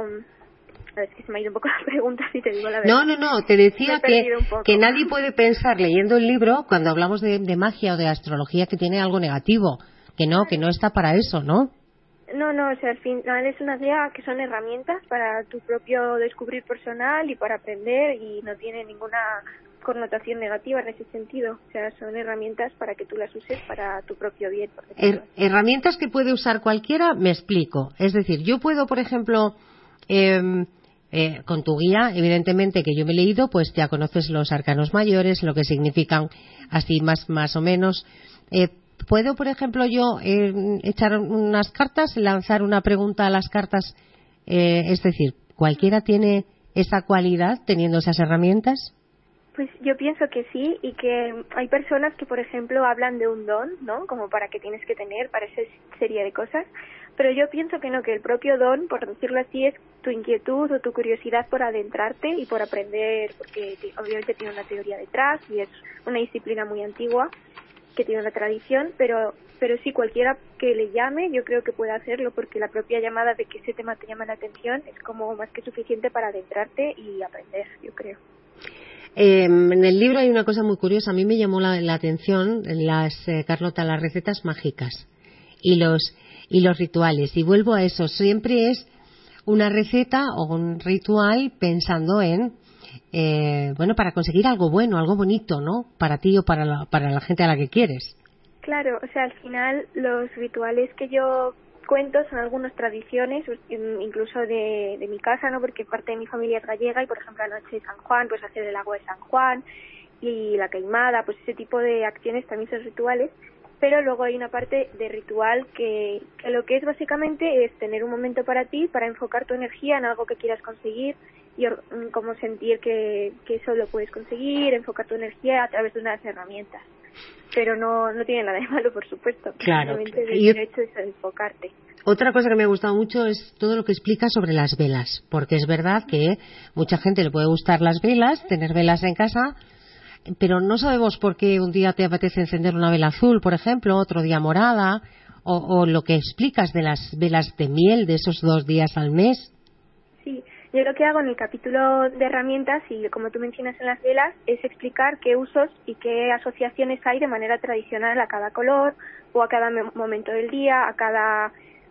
Es que se me ha ido un poco la pregunta, si te digo la verdad. No, no, no, te decía que, que, que nadie puede pensar leyendo el libro, cuando hablamos de, de magia o de astrología, que tiene algo negativo, que no, que no está para eso, ¿no? No, no, o sea, al final es una idea que son herramientas para tu propio descubrir personal y para aprender, y no tiene ninguna connotación negativa en ese sentido. O sea, son herramientas para que tú las uses para tu propio bien. Her- herramientas que puede usar cualquiera, me explico. Es decir, yo puedo, por ejemplo... Eh, Eh, con tu guía, evidentemente, que yo me he leído, pues ya conoces los arcanos mayores, lo que significan así más, más o menos. Eh, ¿Puedo, por ejemplo, yo eh, echar unas cartas, lanzar una pregunta a las cartas? Eh, es decir, ¿cualquiera tiene esa cualidad teniendo esas herramientas? Pues yo pienso que sí, y que hay personas que, por ejemplo, hablan de un don, ¿no? Como para que tienes que tener para esa serie de cosas. Pero yo pienso que no, que el propio don, por decirlo así, es tu inquietud o tu curiosidad por adentrarte y por aprender, porque obviamente tiene una teoría detrás y es una disciplina muy antigua que tiene una tradición, pero pero sí, cualquiera que le llame, yo creo que puede hacerlo, porque la propia llamada de que ese tema te llama la atención es como más que suficiente para adentrarte y aprender, yo creo. Eh, en el libro hay una cosa muy curiosa, a mí me llamó la, la atención, las eh, Carlota, las recetas mágicas y los y los rituales, y vuelvo a eso, siempre es una receta o un ritual pensando en eh, bueno, para conseguir algo bueno, algo bonito, ¿no? Para ti o para la, para la gente a la que quieres. Claro, o sea, al final los rituales que yo cuento son algunas tradiciones, incluso de, de mi casa, ¿no? Porque parte de mi familia es gallega y, por ejemplo, la noche de San Juan, pues hacer el agua de San Juan y la queimada, pues ese tipo de acciones también son rituales. Pero luego hay una parte de ritual que, que lo que es básicamente es tener un momento para ti, para enfocar tu energía en algo que quieras conseguir y or, como sentir que, que eso lo puedes conseguir, enfocar tu energía a través de unas herramientas. Pero no, no tiene nada de malo, por supuesto. Claro. Simplemente Y el hecho es enfocarte. Otra cosa que me ha gustado mucho es todo lo que explica sobre las velas, porque es verdad que mucha gente le puede gustar las velas, tener velas en casa, pero no sabemos por qué un día te apetece encender una vela azul, por ejemplo, otro día morada, o, o lo que explicas de las velas de miel de esos dos días al mes. Sí, yo lo que hago en el capítulo de herramientas, y como tú mencionas en las velas, es explicar qué usos y qué asociaciones hay de manera tradicional a cada color o a cada momento del día, a cada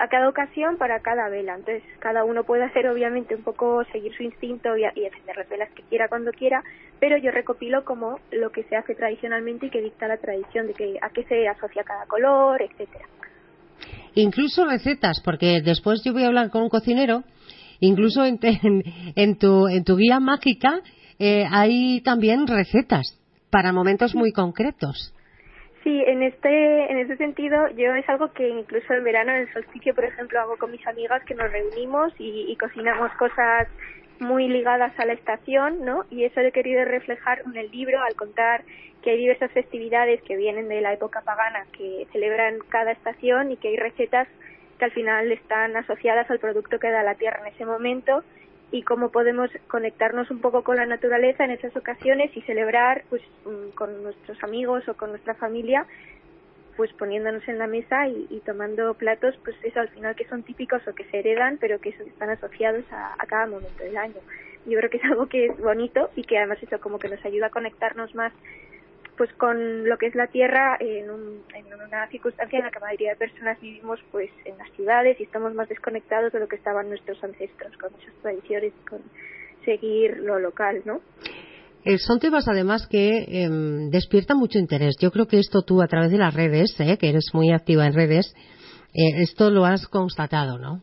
a cada ocasión para cada vela. Entonces cada uno puede hacer obviamente un poco seguir su instinto y, y encender las velas que quiera cuando quiera, pero yo recopilo como lo que se hace tradicionalmente y que dicta la tradición, de que a qué se asocia cada color, etcétera. Incluso recetas, porque después yo voy a hablar con un cocinero, incluso en, en, en, tu, en tu guía mágica eh, hay también recetas para momentos muy concretos. Sí, en este en ese sentido yo es algo que incluso en verano, en el solsticio, por ejemplo, hago con mis amigas, que nos reunimos y, y cocinamos cosas muy ligadas a la estación, ¿no? Y eso lo he querido reflejar en el libro al contar que hay diversas festividades que vienen de la época pagana que celebran cada estación y que hay recetas que al final están asociadas al producto que da la tierra en ese momento, y cómo podemos conectarnos un poco con la naturaleza en esas ocasiones y celebrar pues con nuestros amigos o con nuestra familia, pues poniéndonos en la mesa y, y tomando platos, pues eso al final que son típicos o que se heredan, pero que están asociados a, a cada momento del año. Yo creo que es algo que es bonito y que además eso como que nos ayuda a conectarnos más pues con lo que es la tierra en, un, en una circunstancia en la que la mayoría de personas vivimos pues en las ciudades y estamos más desconectados de lo que estaban nuestros ancestros, con muchas tradiciones, con seguir lo local, ¿no? Eh, son temas además que eh, despiertan mucho interés. Yo creo que esto tú a través de las redes, eh, que eres muy activa en redes, eh, esto lo has constatado, ¿no?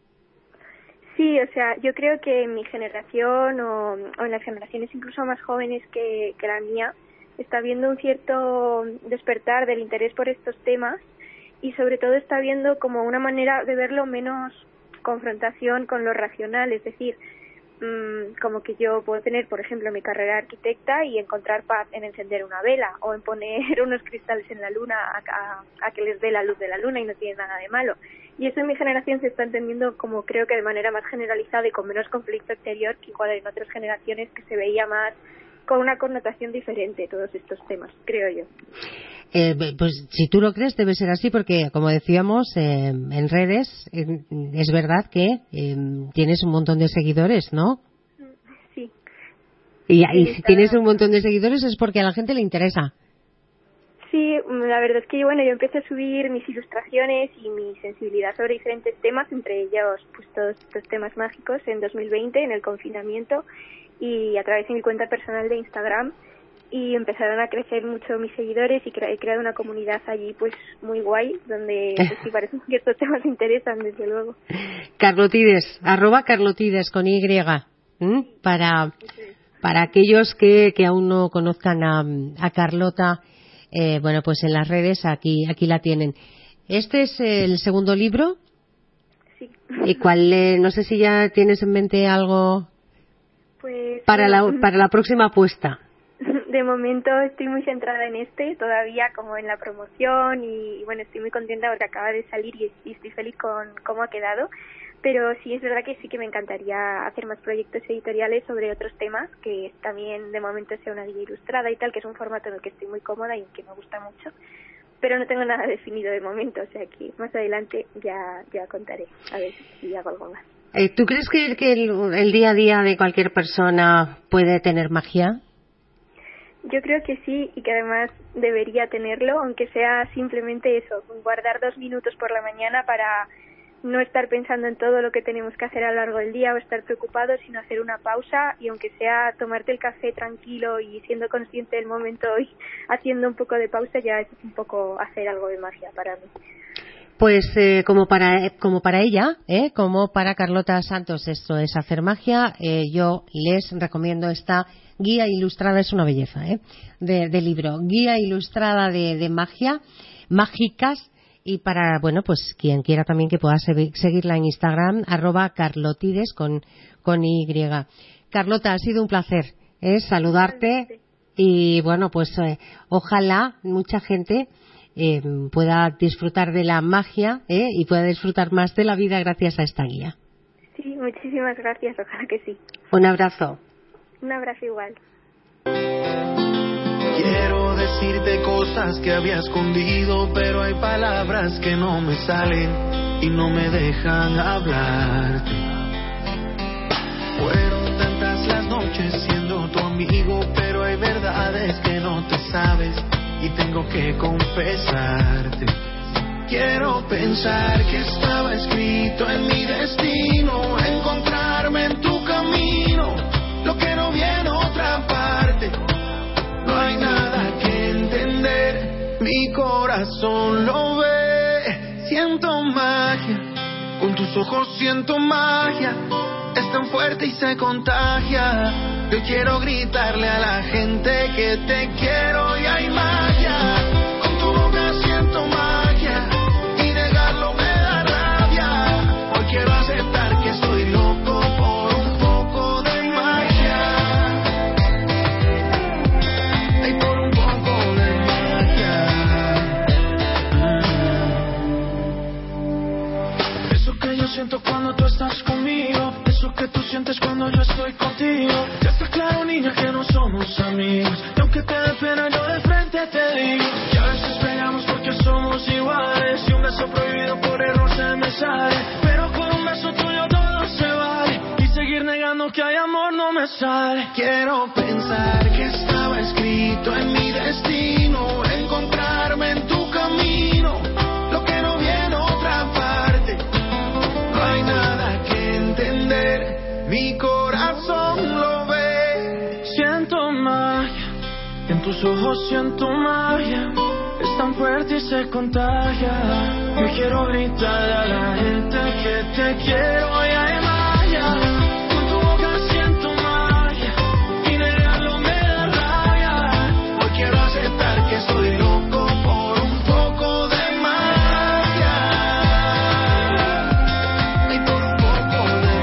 Sí, o sea, yo creo que en mi generación o, o en las generaciones incluso más jóvenes que, que la mía, está habiendo un cierto despertar del interés por estos temas y sobre todo está habiendo como una manera de verlo menos confrontación con lo racional, es decir, mmm, como que yo puedo tener, por ejemplo, mi carrera de arquitecta y encontrar paz en encender una vela o en poner unos cristales en la luna a, a, a que les dé la luz de la luna y no tiene nada de malo. Y eso en mi generación se está entendiendo como creo que de manera más generalizada y con menos conflicto exterior que igual en otras generaciones que se veía más con una connotación diferente todos estos temas, creo yo. Eh, pues si tú lo crees debe ser así porque, como decíamos, eh, en redes eh, es verdad que eh, tienes un montón de seguidores, ¿no? Sí. Y, y sí, si tienes un montón de seguidores es porque a la gente le interesa. Sí, la verdad es que bueno, yo empecé a subir mis ilustraciones y mi sensibilidad sobre diferentes temas, entre ellos pues todos estos temas mágicos en dos mil veinte, en el confinamiento, y a través de mi cuenta personal de Instagram, y empezaron a crecer mucho mis seguidores y cre- he creado una comunidad allí pues muy guay, donde pues, sí parece que estos temas me interesan, desde luego. Carlotides, arroba Carlotides con Y, ¿m? para para aquellos que, que aún no conozcan a, a Carlota, eh, bueno, pues en las redes aquí aquí la tienen. Este es el segundo libro. Sí. ¿Y cuál? Eh, no sé si ya tienes en mente algo pues, para bueno, la para la próxima apuesta. De momento estoy muy centrada en este, todavía como en la promoción y, y bueno, estoy muy contenta porque acaba de salir y, y estoy feliz con cómo ha quedado, pero sí es verdad que sí que me encantaría hacer más proyectos editoriales sobre otros temas, que también de momento sea una guía ilustrada y tal, que es un formato en el que estoy muy cómoda y que me gusta mucho, pero no tengo nada definido de momento, o sea que más adelante ya, ya contaré, a ver si hago algo más. Eh, ¿Tú crees que, que el, el día a día de cualquier persona puede tener magia? Yo creo que sí, y que además debería tenerlo, aunque sea simplemente eso, guardar dos minutos por la mañana para no estar pensando en todo lo que tenemos que hacer a lo largo del día o estar preocupados, sino hacer una pausa y aunque sea tomarte el café tranquilo y siendo consciente del momento y haciendo un poco de pausa, ya es un poco hacer algo de magia para mí. Pues eh, como para como para ella, eh, como para Carlota Santos, esto es hacer magia. Eh, yo les recomiendo esta guía ilustrada, es una belleza, eh, de, de libro, guía ilustrada de, de magia, mágicas, y para bueno pues quien quiera también que pueda seguirla en Instagram, arroba Carlotides con con Y. Carlota, ha sido un placer, eh, saludarte y bueno pues eh, ojalá mucha gente Eh, pueda disfrutar de la magia eh, y pueda disfrutar más de la vida gracias a esta guía. Sí, muchísimas gracias, ojalá que sí. Un abrazo. Un abrazo igual. Quiero decirte cosas que había escondido, pero hay palabras que no me salen y no me dejan hablarte. Fueron tantas las noches siendo tu amigo, pero hay verdades que no te sabes y tengo que confesarte. Quiero pensar que estaba escrito en mi destino, encontrarme en tu camino, lo que no viene otra parte. No hay nada que entender, mi corazón lo ve. Siento magia, con tus ojos siento magia, es tan fuerte y se contagia. Yo quiero gritarle a la gente que te quiero y hay magia. Con tu boca siento magia y negarlo me da rabia. Hoy quiero aceptar que estoy loco por un poco de magia. Ay, por un poco de magia. Eso que yo siento cuando tú estás conmigo, eso que tú sientes cuando yo estoy contigo. Ya está claro, niña, que no somos amigos, y aunque te dé pena yo de frente te digo que a veces peleamos porque somos iguales, y un beso prohibido por error se me sale, pero con un beso tuyo todo se vale, y seguir negando que hay amor no me sale. Quiero pensar que estaba escrito en mi destino, encontrarme en tu camino, lo que no viene otra parte. No hay nada que entender, mi corazón lo ve. Siento magia, en tus ojos siento magia, es tan fuerte y se contagia. Yo quiero gritar a la gente que te quiero y hay magia. Con tu boca siento magia y negarlo me da rabia. Hoy quiero aceptar que estoy loco por un poco de magia. Y por un poco de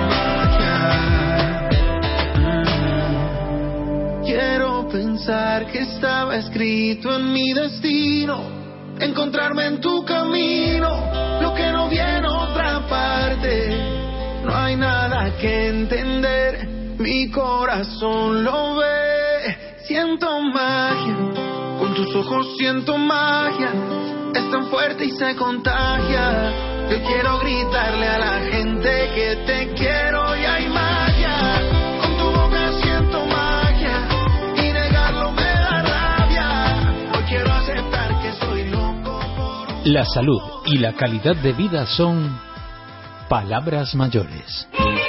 magia. Quiero pensar que estaba escrito en mi destino, encontrarme en tu camino, lo que no viene otra parte. No hay nada que entender, mi corazón lo ve. Siento magia, con tus ojos siento magia, es tan fuerte y se contagia. Yo quiero gritarle a la gente que te quiero y hay magia. Con tu boca siento magia y negarlo me da rabia. Hoy quiero aceptar que soy loco por un... La salud y la calidad de vida son palabras mayores.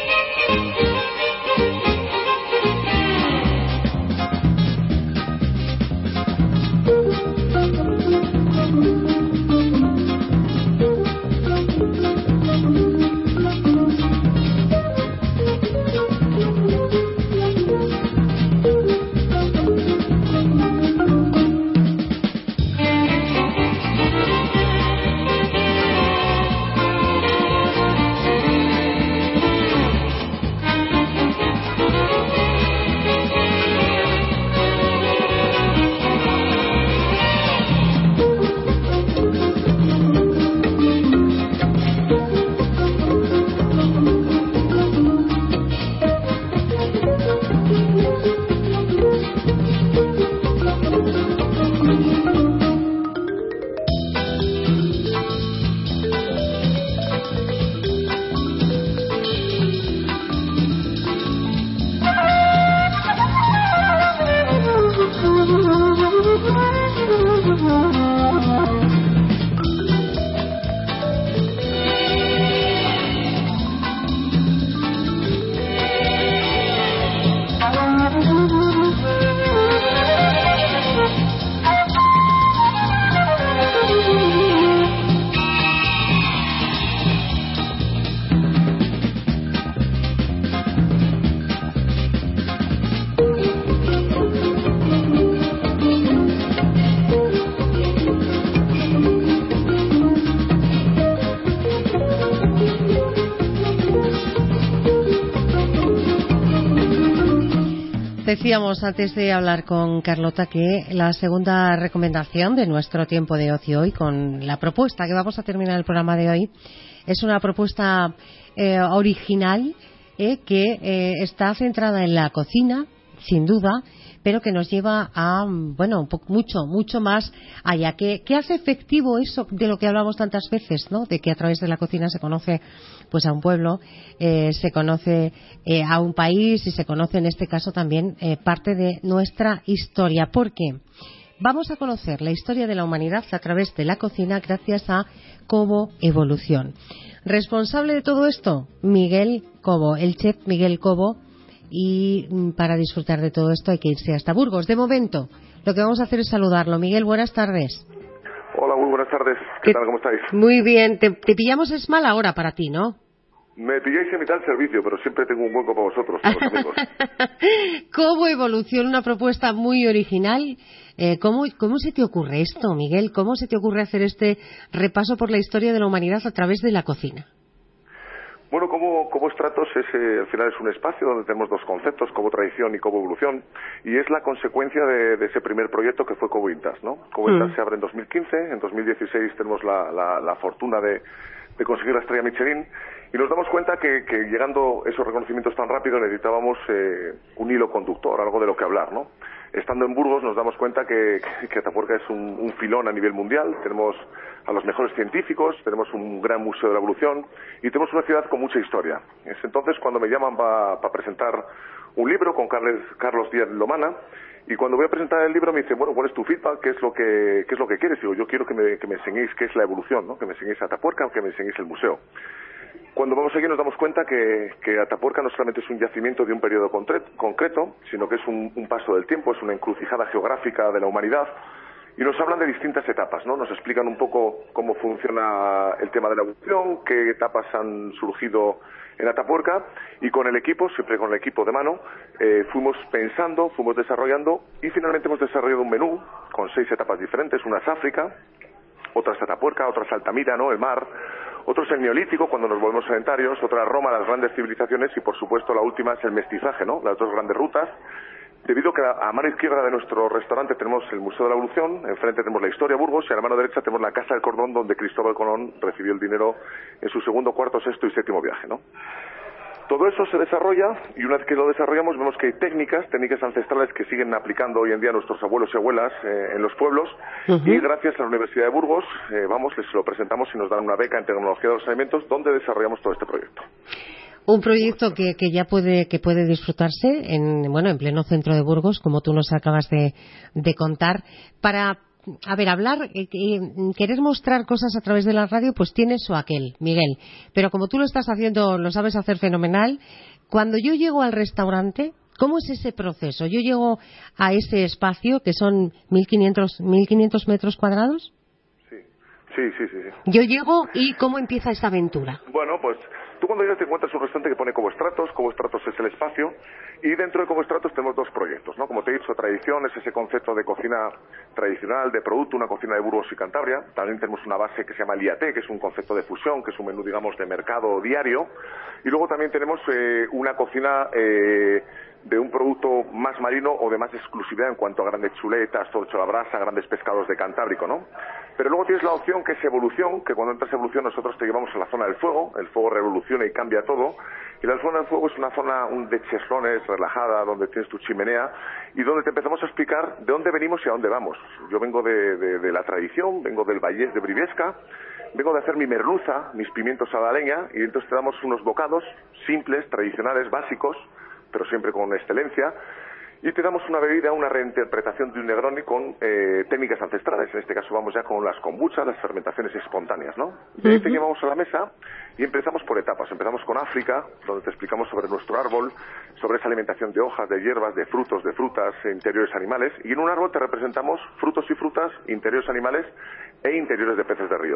Decíamos antes de hablar con Carlota que la segunda recomendación de nuestro tiempo de ocio hoy, con la propuesta que vamos a terminar el programa de hoy, es una propuesta eh, original eh, que eh, está centrada en la cocina, sin duda, pero que nos lleva a, bueno, un poco, mucho, mucho más allá. ¿Qué, qué hace efectivo eso de lo que hablamos tantas veces, ¿no? De que a través de la cocina se conoce pues a un pueblo, eh, se conoce eh, a un país y se conoce en este caso también eh, parte de nuestra historia. ¿Por qué? Vamos a conocer la historia de la humanidad a través de la cocina gracias a Cobo Evolución. Responsable de todo esto, Miguel Cobo, el chef Miguel Cobo. Y para disfrutar de todo esto hay que irse hasta Burgos. De momento, lo que vamos a hacer es saludarlo. Miguel, buenas tardes. Hola, muy buenas tardes. ¿Qué, ¿Qué tal? ¿Cómo estáis? Muy bien. Te, te pillamos, es mala hora para ti, ¿no? Me pilláis en mitad del servicio, pero siempre tengo un hueco para vosotros, para los amigos. Cobo Evolución, una propuesta muy original. Eh, ¿cómo, ¿Cómo se te ocurre esto, Miguel? ¿Cómo se te ocurre hacer este repaso por la historia de la humanidad a través de la cocina? Bueno, Cobo, Cobo Stratos es, eh, al final es un espacio donde tenemos dos conceptos, Cobo Tradición y Cobo Evolución, y es la consecuencia de, de ese primer proyecto que fue Cobo Vintage, ¿no? Cobo Vintage mm. se abre en dos mil quince, en dos mil dieciséis tenemos la, la, la fortuna de, de conseguir la estrella Michelin, y nos damos cuenta que, que llegando esos reconocimientos tan rápido necesitábamos eh, un hilo conductor, algo de lo que hablar, ¿no? Estando en Burgos nos damos cuenta que, que Atapuerca es un, un filón a nivel mundial, tenemos a los mejores científicos, tenemos un gran museo de la evolución y tenemos una ciudad con mucha historia. Es entonces cuando me llaman para pa presentar un libro con Carles, Carlos Díaz Lomana, y cuando voy a presentar el libro me dice, bueno, ¿cuál es tu feedback? ¿Qué es lo que, qué es lo que quieres? Y digo, yo quiero que me, que me enseñéis qué es la evolución, ¿no? Que me enseñéis Atapuerca o que me enseñéis el museo. Cuando vamos aquí nos damos cuenta que, que Atapuerca no solamente es un yacimiento de un periodo concreto, sino que es un, un paso del tiempo, es una encrucijada geográfica de la humanidad, y nos hablan de distintas etapas, ¿no? Nos explican un poco cómo funciona el tema de la evolución, qué etapas han surgido en Atapuerca, y con el equipo, siempre con el equipo de mano, eh, fuimos pensando, fuimos desarrollando, y finalmente hemos desarrollado un menú con seis etapas diferentes. Una es África, otra es Atapuerca, otra es Altamira, ¿no? El mar. Otro es el Neolítico, cuando nos volvemos sedentarios, otra es Roma, las grandes civilizaciones, y por supuesto la última es el mestizaje, ¿no? Las dos grandes rutas. Debido a que a mano izquierda de nuestro restaurante tenemos el Museo de la Evolución, enfrente tenemos la Historia Burgos, y a la mano derecha tenemos la Casa del Cordón, donde Cristóbal Colón recibió el dinero en su segundo, cuarto, sexto y séptimo viaje, ¿no? Todo eso se desarrolla, y una vez que lo desarrollamos vemos que hay técnicas, técnicas ancestrales que siguen aplicando hoy en día nuestros abuelos y abuelas eh, en los pueblos, uh-huh. y gracias a la Universidad de Burgos, eh, vamos, les lo presentamos y nos dan una beca en tecnología de los alimentos, donde desarrollamos todo este proyecto. Un proyecto que, que ya puede que puede disfrutarse en bueno en pleno centro de Burgos, como tú nos acabas de, de contar. Para A ver, hablar, eh, eh, querer mostrar cosas a través de la radio, pues tienes o aquel, Miguel. Pero como tú lo estás haciendo, lo sabes hacer fenomenal, cuando yo llego al restaurante, ¿cómo es ese proceso? Yo llego a ese espacio, que son mil quinientos metros cuadrados. Sí, sí, sí, sí. Yo llego y ¿cómo empieza esta aventura? Bueno, pues tú cuando llegas te encuentras un restaurante que pone Cobo Stratos. Cobo Stratos es el espacio, y dentro de Cobo Stratos tenemos dos proyectos, ¿no? Como te he dicho, Tradición es ese concepto de cocina tradicional, de producto, una cocina de Burgos y Cantabria. También tenemos una base que se llama el I A T, que es un concepto de fusión, que es un menú, digamos, de mercado diario. Y luego también tenemos eh, una cocina eh, de un producto más marino o de más exclusividad en cuanto a grandes chuletas, torcho a la brasa, grandes pescados de Cantábrico, ¿no? Pero luego tienes la opción que es evolución, que cuando entras a evolución nosotros te llevamos a la zona del fuego. El fuego revoluciona y cambia todo, y la zona del fuego es una zona un de cheslones, relajada, donde tienes tu chimenea y donde te empezamos a explicar de dónde venimos y a dónde vamos. Yo vengo de, de, de la tradición, vengo del Vallés de Briviesca, vengo de hacer mi merluza, mis pimientos a la leña, y entonces te damos unos bocados simples, tradicionales, básicos, pero siempre con excelencia, y te damos una bebida, una reinterpretación de un Negroni con eh, técnicas ancestrales. En este caso vamos ya con las kombuchas, las fermentaciones espontáneas, ¿no? De ahí te llevamos a la mesa y empezamos por etapas. Empezamos con África, donde te explicamos sobre nuestro árbol, sobre esa alimentación de hojas, de hierbas, de frutos, de frutas, e interiores animales, y en un árbol te representamos frutos y frutas, interiores animales e interiores de peces de río.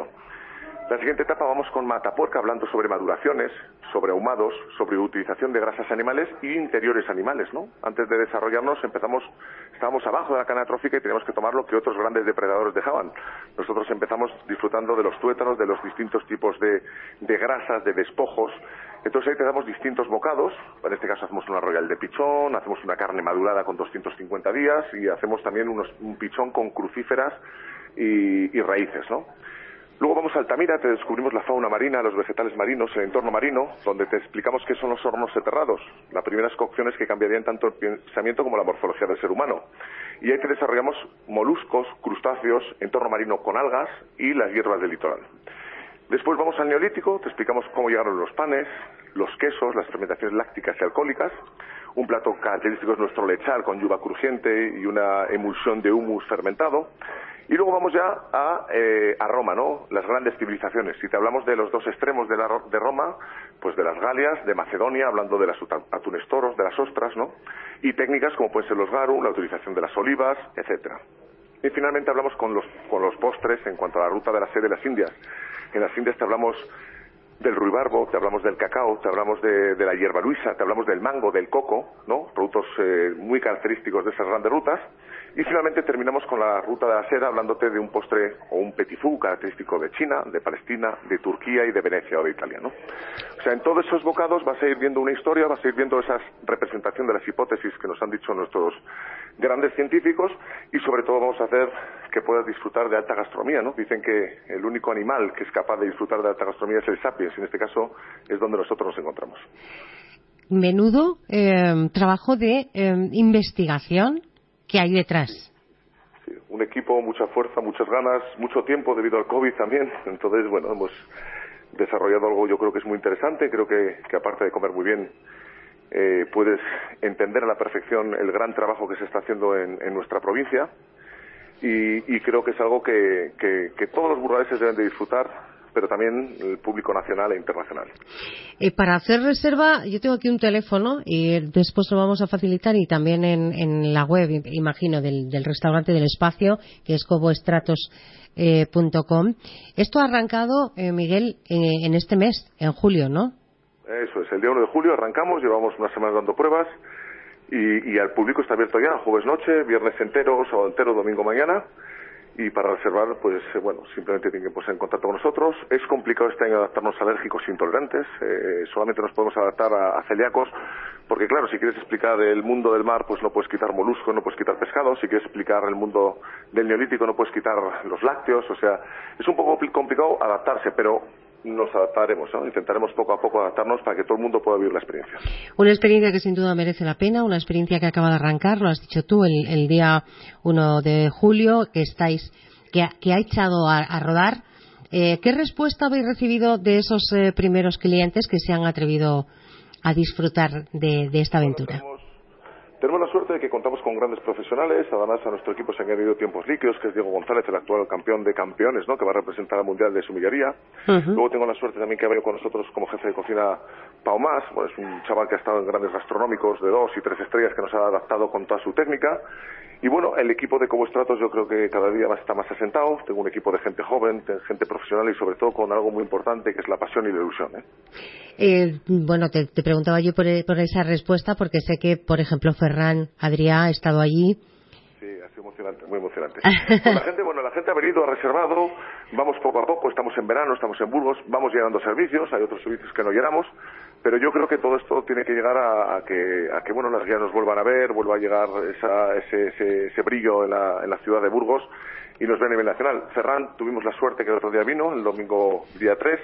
La siguiente etapa vamos con Atapuerca, hablando sobre maduraciones, sobre ahumados, sobre utilización de grasas animales y interiores animales, ¿no? Antes de desarrollarnos empezamos, estábamos abajo de la cadena trófica y teníamos que tomar lo que otros grandes depredadores dejaban. Nosotros empezamos disfrutando de los tuétanos, de los distintos tipos de, de grasas, de despojos. Entonces ahí te damos distintos bocados. En este caso hacemos una royal de pichón, hacemos una carne madurada con doscientos cincuenta días y hacemos también unos, un pichón con crucíferas y, y raíces, ¿no? Luego vamos a Altamira, te descubrimos la fauna marina, los vegetales marinos, el entorno marino, donde te explicamos qué son los hornos soterrados, las primeras cocciones que cambiarían tanto el pensamiento como la morfología del ser humano. Y ahí te desarrollamos moluscos, crustáceos, entorno marino con algas y las hierbas del litoral. Después vamos al Neolítico, te explicamos cómo llegaron los panes, los quesos, las fermentaciones lácticas y alcohólicas. Un plato característico es nuestro lechal con yuva crujiente y una emulsión de humus fermentado. Y luego vamos ya a, eh, a Roma, ¿no? Las grandes civilizaciones. Si te hablamos de los dos extremos de, la, de Roma, pues de las Galias, de Macedonia, hablando de las atunes toros, de las ostras, ¿no? Y técnicas como pueden ser los garum, la utilización de las olivas, etcétera. Y finalmente hablamos con los, con los postres en cuanto a la ruta de la sede de las Indias. En las Indias te hablamos del ruibarbo, te hablamos del cacao, te hablamos de, de la hierba luisa, te hablamos del mango, del coco, ¿no? Productos eh, muy característicos de esas grandes rutas. Y finalmente terminamos con la ruta de la seda hablándote de un postre o un petit four característico de China, de Palestina, de Turquía y de Venecia o de Italia, ¿no? O sea, en todos esos bocados vas a ir viendo una historia, vas a ir viendo esa representación de las hipótesis que nos han dicho nuestros grandes científicos y sobre todo vamos a hacer que puedas disfrutar de alta gastronomía, ¿no? Dicen que el único animal que es capaz de disfrutar de alta gastronomía es el sapiens, y en este caso es donde nosotros nos encontramos. Menudo eh, trabajo de eh, investigación que hay detrás. Sí, un equipo, mucha fuerza, muchas ganas, mucho tiempo debido al COVID también. Entonces, bueno, hemos desarrollado algo yo creo que es muy interesante. Creo que, que aparte de comer muy bien, eh, puedes entender a la perfección el gran trabajo que se está haciendo en, en nuestra provincia. Y, y creo que es algo que, que, que todos los burgaleses deben de disfrutar, pero también el público nacional e internacional. Eh, para hacer reserva, yo tengo aquí un teléfono y después lo vamos a facilitar y también en, en la web, imagino, del, del restaurante del espacio, que es coboestratos punto com. Esto ha arrancado, eh, Miguel, en, en este mes, en julio, ¿no? Eso es, el día uno de julio arrancamos, llevamos unas semanas dando pruebas y, y al público está abierto ya, jueves noche, viernes entero, sábado entero, domingo mañana. Y para reservar, pues bueno, simplemente tienen que ponerse en contacto con nosotros. Es complicado este año adaptarnos a alérgicos e intolerantes. Eh, solamente nos podemos adaptar a, a celíacos, porque claro, si quieres explicar el mundo del mar, pues no puedes quitar moluscos, no puedes quitar pescados. Si quieres explicar el mundo del neolítico, no puedes quitar los lácteos. O sea, es un poco complicado adaptarse, pero nos adaptaremos, ¿no? Intentaremos poco a poco adaptarnos para que todo el mundo pueda vivir la experiencia. Una experiencia que sin duda merece la pena, una experiencia que acaba de arrancar, lo has dicho tú, el, el día uno de julio, que estáis, que ha, que ha echado a, a rodar. Eh, ¿Qué respuesta habéis recibido de esos eh, primeros clientes que se han atrevido a disfrutar de, de esta aventura? Bueno, tenemos la suerte de que contamos con grandes profesionales. Además, a nuestro equipo se han añadido tiempos líquidos, que es Diego González, el actual campeón de campeones, ¿no? Que va a representar al Mundial de Sumillería. Uh-huh. Luego tengo la suerte también que ha venido con nosotros como jefe de cocina Pau Mas. Bueno, es un chaval que ha estado en grandes gastronómicos de dos y tres estrellas, que nos ha adaptado con toda su técnica. Y bueno, el equipo de Coboestratos yo creo que cada día está más asentado. Tengo un equipo de gente joven, de gente profesional y sobre todo con algo muy importante que es la pasión y la ilusión, ¿eh? Eh, bueno, te, te preguntaba yo por, por esa respuesta porque sé que, por ejemplo, Ferran Adrià ha estado allí. Sí, ha sido emocionante, muy emocionante. Pues la gente, bueno, la gente ha venido, ha reservado, vamos poco a poco, estamos en verano, estamos en Burgos, vamos llegando servicios, hay otros servicios que no llegamos, pero yo creo que todo esto tiene que llegar a, a que, a que bueno, las guías nos vuelvan a ver, vuelva a llegar esa, ese, ese, ese brillo en la, en la ciudad de Burgos y nos ve a nivel nacional. Ferran, tuvimos la suerte que el otro día vino, el domingo día tres,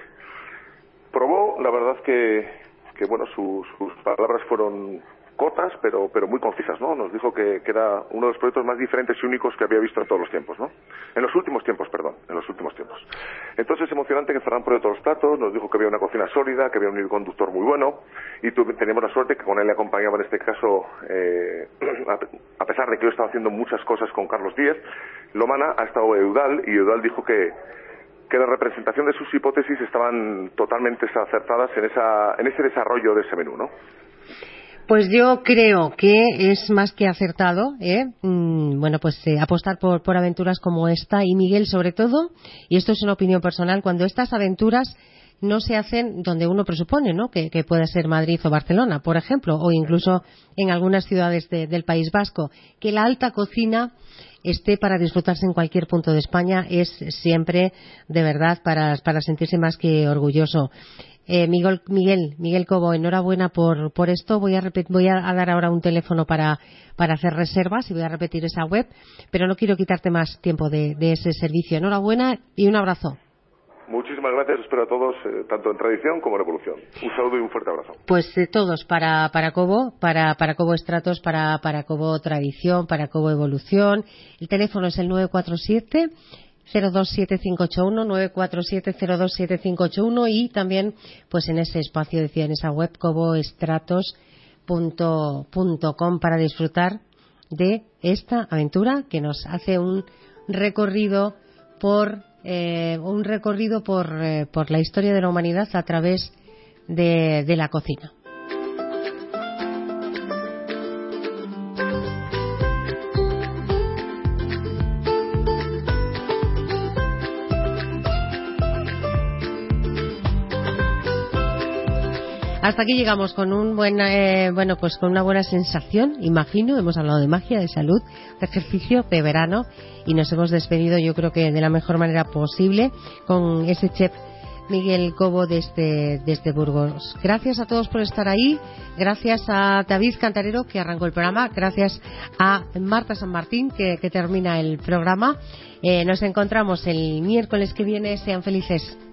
probó, la verdad que, que bueno, sus, sus palabras fueron cortas, pero pero muy concisas, ¿no? Nos dijo que, que era uno de los proyectos más diferentes y únicos que había visto en todos los tiempos, ¿no? En los últimos tiempos, perdón, en los últimos tiempos. Entonces, es emocionante que Ferran pruebe todos los platos, nos dijo que había una cocina sólida, que había un hilo conductor muy bueno, y tu, teníamos la suerte que con él le acompañaba en este caso, eh, a, a pesar de que yo estaba haciendo muchas cosas con Carlos Díez, Lomana ha estado Eudal, y Eudal dijo que que la representación de sus hipótesis estaban totalmente acertadas en esa en ese desarrollo de ese menú, ¿no? Pues yo creo que es más que acertado, ¿eh? Mm, bueno, pues eh, apostar por, por aventuras como esta, y Miguel sobre todo, y esto es una opinión personal, cuando estas aventuras no se hacen donde uno presupone, ¿no? Que, que pueda ser Madrid o Barcelona, por ejemplo, o incluso en algunas ciudades de, del País Vasco, que la alta cocina esté para disfrutarse en cualquier punto de España es siempre, de verdad, para, para sentirse más que orgulloso. Eh, Miguel, Miguel, Miguel Cobo, enhorabuena por, por esto. Voy a, repet, voy a dar ahora un teléfono para, para hacer reservas y voy a repetir esa web, pero no quiero quitarte más tiempo de, de ese servicio. Enhorabuena y un abrazo. Muchísimas gracias, espero a todos, eh, tanto en tradición como en evolución. Un saludo y un fuerte abrazo. Pues eh, todos, para, para Cobo, para, para Coboestratos, para, para Cobo Tradición, para Cobo Evolución. El teléfono es el nueve cuatro siete, cero dos siete cinco ocho uno, nueve cuatro siete cero dos siete cinco ocho uno, y también pues en ese espacio, decía, en esa web coboestratos punto com, para disfrutar de esta aventura que nos hace un recorrido por eh, un recorrido por, eh, por la historia de la humanidad a través de, de la cocina. Hasta aquí llegamos con un buen, eh, bueno, pues con una buena sensación, imagino. Hemos hablado de magia, de salud, de ejercicio, de verano, y nos hemos despedido, yo creo que de la mejor manera posible, con ese chef Miguel Cobo desde, desde Burgos. Gracias a todos por estar ahí. Gracias a David Cantarero, que arrancó el programa. Gracias a Marta San Martín, que, que termina el programa. Eh, nos encontramos el miércoles que viene. Sean felices.